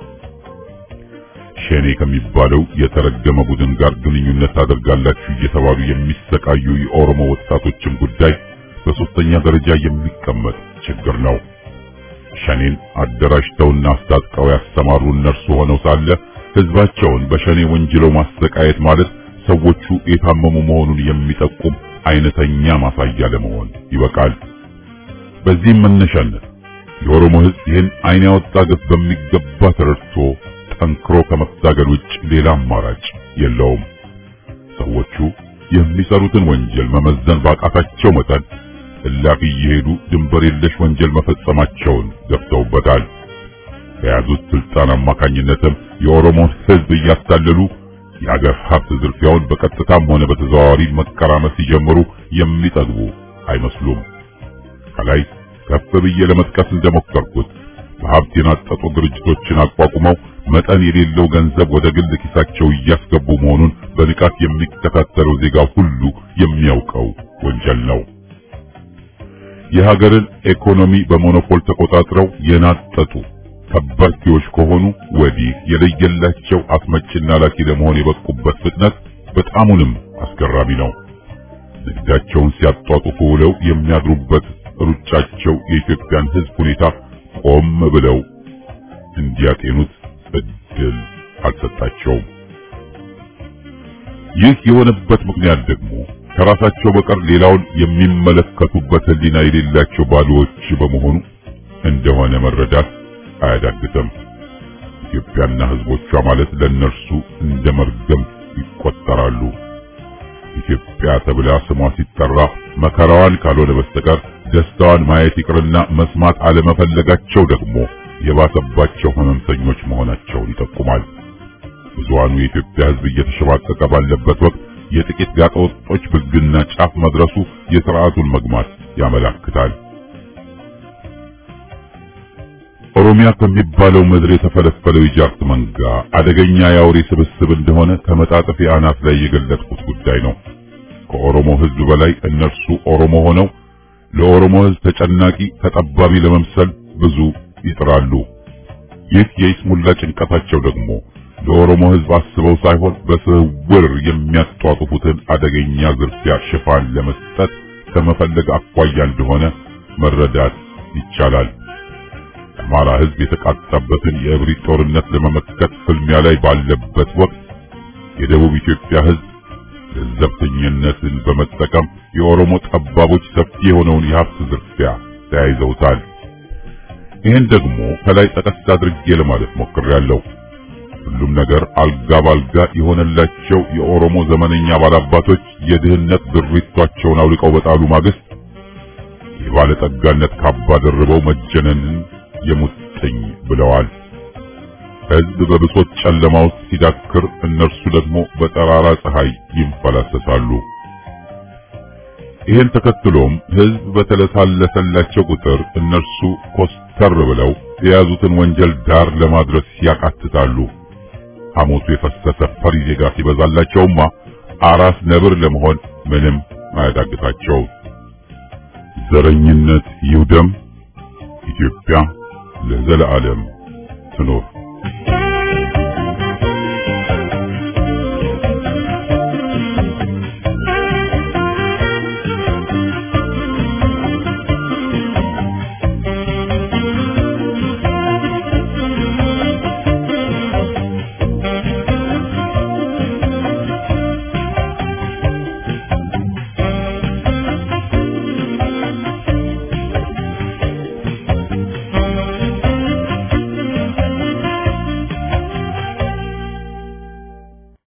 ሸኔ ከሚባለው የተረገመ ቡድን ጋር ግንኙነት ታደርጋላችሁ እየተባሉ የሚሰቃዩ የኦሮሞ ወጣቶችን ጉዳይ በሶስተኛ ደረጃ የሚቀመጥ ችግር ነው። ሸኔን አደራጅተውና አስታጥቀው ያሰማሩ እነርሱ ሆነው ሳለ ሕዝባቸውን በሸኔ ወንጅለው ማሰቃየት ማለት ሰዎቹ የታመሙ መሆኑን የሚጠቁም አይነተኛ ማሳያ ለመሆን ይበቃል። በዚህም መነሻነት የኦሮሞ ሕዝብ ይህን አይን ያወጣ ግፍ በሚገባ ተረድቶ ጠንክሮ ከመታገል ውጭ ሌላ አማራጭ የለውም። ሰዎቹ የሚሰሩትን ወንጀል መመዘን ባቃታቸው መጠን እላፊ እየሄዱ ድንበር የለሽ ወንጀል መፈጸማቸውን ገብተውበታል። በያዙት ስልጣን አማካኝነትም የኦሮሞን ሕዝብ እያታለሉ የአገር ሀብት ዝርፊያውን በቀጥታም ሆነ በተዘዋዋሪ መቀራመስ ሲጀምሩ የሚጠግቡ አይመስሉም። ከላይ ከፍ ብዬ ለመጥቀስ እንደሞከርኩት በሀብት የናጠጡ ድርጅቶችን አቋቁመው መጠን የሌለው ገንዘብ ወደ ግል ኪሳቸው እያስገቡ መሆኑን በንቃት የሚከታተለው ዜጋ ሁሉ የሚያውቀው ወንጀል ነው። የሀገርን ኢኮኖሚ በሞኖፖል ተቆጣጥረው የናጠጡ ከበርቴዎች ከሆኑ ወዲህ የለየላቸው አስመጭና ላኪ ለመሆን የበቁበት ፍጥነት በጣሙንም አስገራሚ ነው። ንግዳቸውን ሲያጧጡፉ ውለው የሚያድሩበት ሩጫቸው የኢትዮጵያን ሕዝብ ሁኔታ ቆም ብለው እንዲያጤኑት እድል አልሰጣቸውም። ይህ የሆነበት ምክንያት ደግሞ ከራሳቸው በቀር ሌላውን የሚመለከቱበት ሕሊና የሌላቸው ባዶዎች በመሆኑ እንደሆነ መረዳት አያዳግትም። ኢትዮጵያና ሕዝቦቿ ማለት ለነርሱ እንደ መርገም ይቆጠራሉ። ኢትዮጵያ ተብላ ስሟ ሲጠራ መከራዋን ካልሆነ በስተቀር ደስታዋን ማየት ይቅርና መስማት አለመፈለጋቸው ደግሞ የባሰባቸው ሕመምተኞች መሆናቸውን ይጠቁማል። ብዙሃኑ የኢትዮጵያ ሕዝብ እየተሸባቀቀ ባለበት ወቅት የጥቂት ጋጠወጦች ብልግና ጫፍ መድረሱ የሥርዓቱን መግማት ያመለክታል። ኦሮሚያ ከሚባለው ምድር የተፈለፈለው የጃርት መንጋ አደገኛ የአውሬ ስብስብ እንደሆነ ከመጣጠፍ አናት ላይ የገለጥኩት ጉዳይ ነው። ከኦሮሞ ሕዝብ በላይ እነርሱ ኦሮሞ ሆነው ለኦሮሞ ሕዝብ ተጨናቂ ተጠባቢ ለመምሰል ብዙ ይጥራሉ። ይህ የይስሙላ ጭንቀታቸው ደግሞ ለኦሮሞ ሕዝብ አስበው ሳይሆን በስውር የሚያጧጡፉትን አደገኛ ዝርፊያ ሽፋን ለመስጠት ከመፈለግ አኳያ እንደሆነ መረዳት ይቻላል። አማራ ሕዝብ የተቃጣበትን የእብሪት ጦርነት ለመመከት ፍልሚያ ላይ ባለበት ወቅት የደቡብ ኢትዮጵያ ሕዝብ ለዘብተኝነትን በመጠቀም የኦሮሞ ጠባቦች ሰፊ የሆነውን የሀብት ዝርፊያ ተያይዘውታል። ይህን ደግሞ ከላይ ጠቀስ አድርጌ ለማለት ሞክሬያለሁ። ሁሉም ነገር አልጋ ባልጋ የሆነላቸው የኦሮሞ ዘመነኛ ባላባቶች የድህነት ድሪቷቸውን አውልቀው በጣሉ ማግስት የባለጠጋነት ካባ ደርበው መጀነንን የሙጥኝ ብለዋል። ሕዝብ በብሶት ጨለማ ውስጥ ሲዳክር እነርሱ ደግሞ በጠራራ ፀሐይ ይንፈላሰሳሉ። ይህን ተከትሎም ሕዝብ በተለሳለሰላቸው ቁጥር እነርሱ ኮስተር ብለው የያዙትን ወንጀል ዳር ለማድረስ ያቃትታሉ። ሐሞቱ የፈሰሰ ፈሪ ዜጋ ሲበዛላቸውማ አራስ ነብር ለመሆን ምንም አያዳግታቸው። ዘረኝነት ይውደም፣ ኢትዮጵያ ለዘለዓለም ትኖር።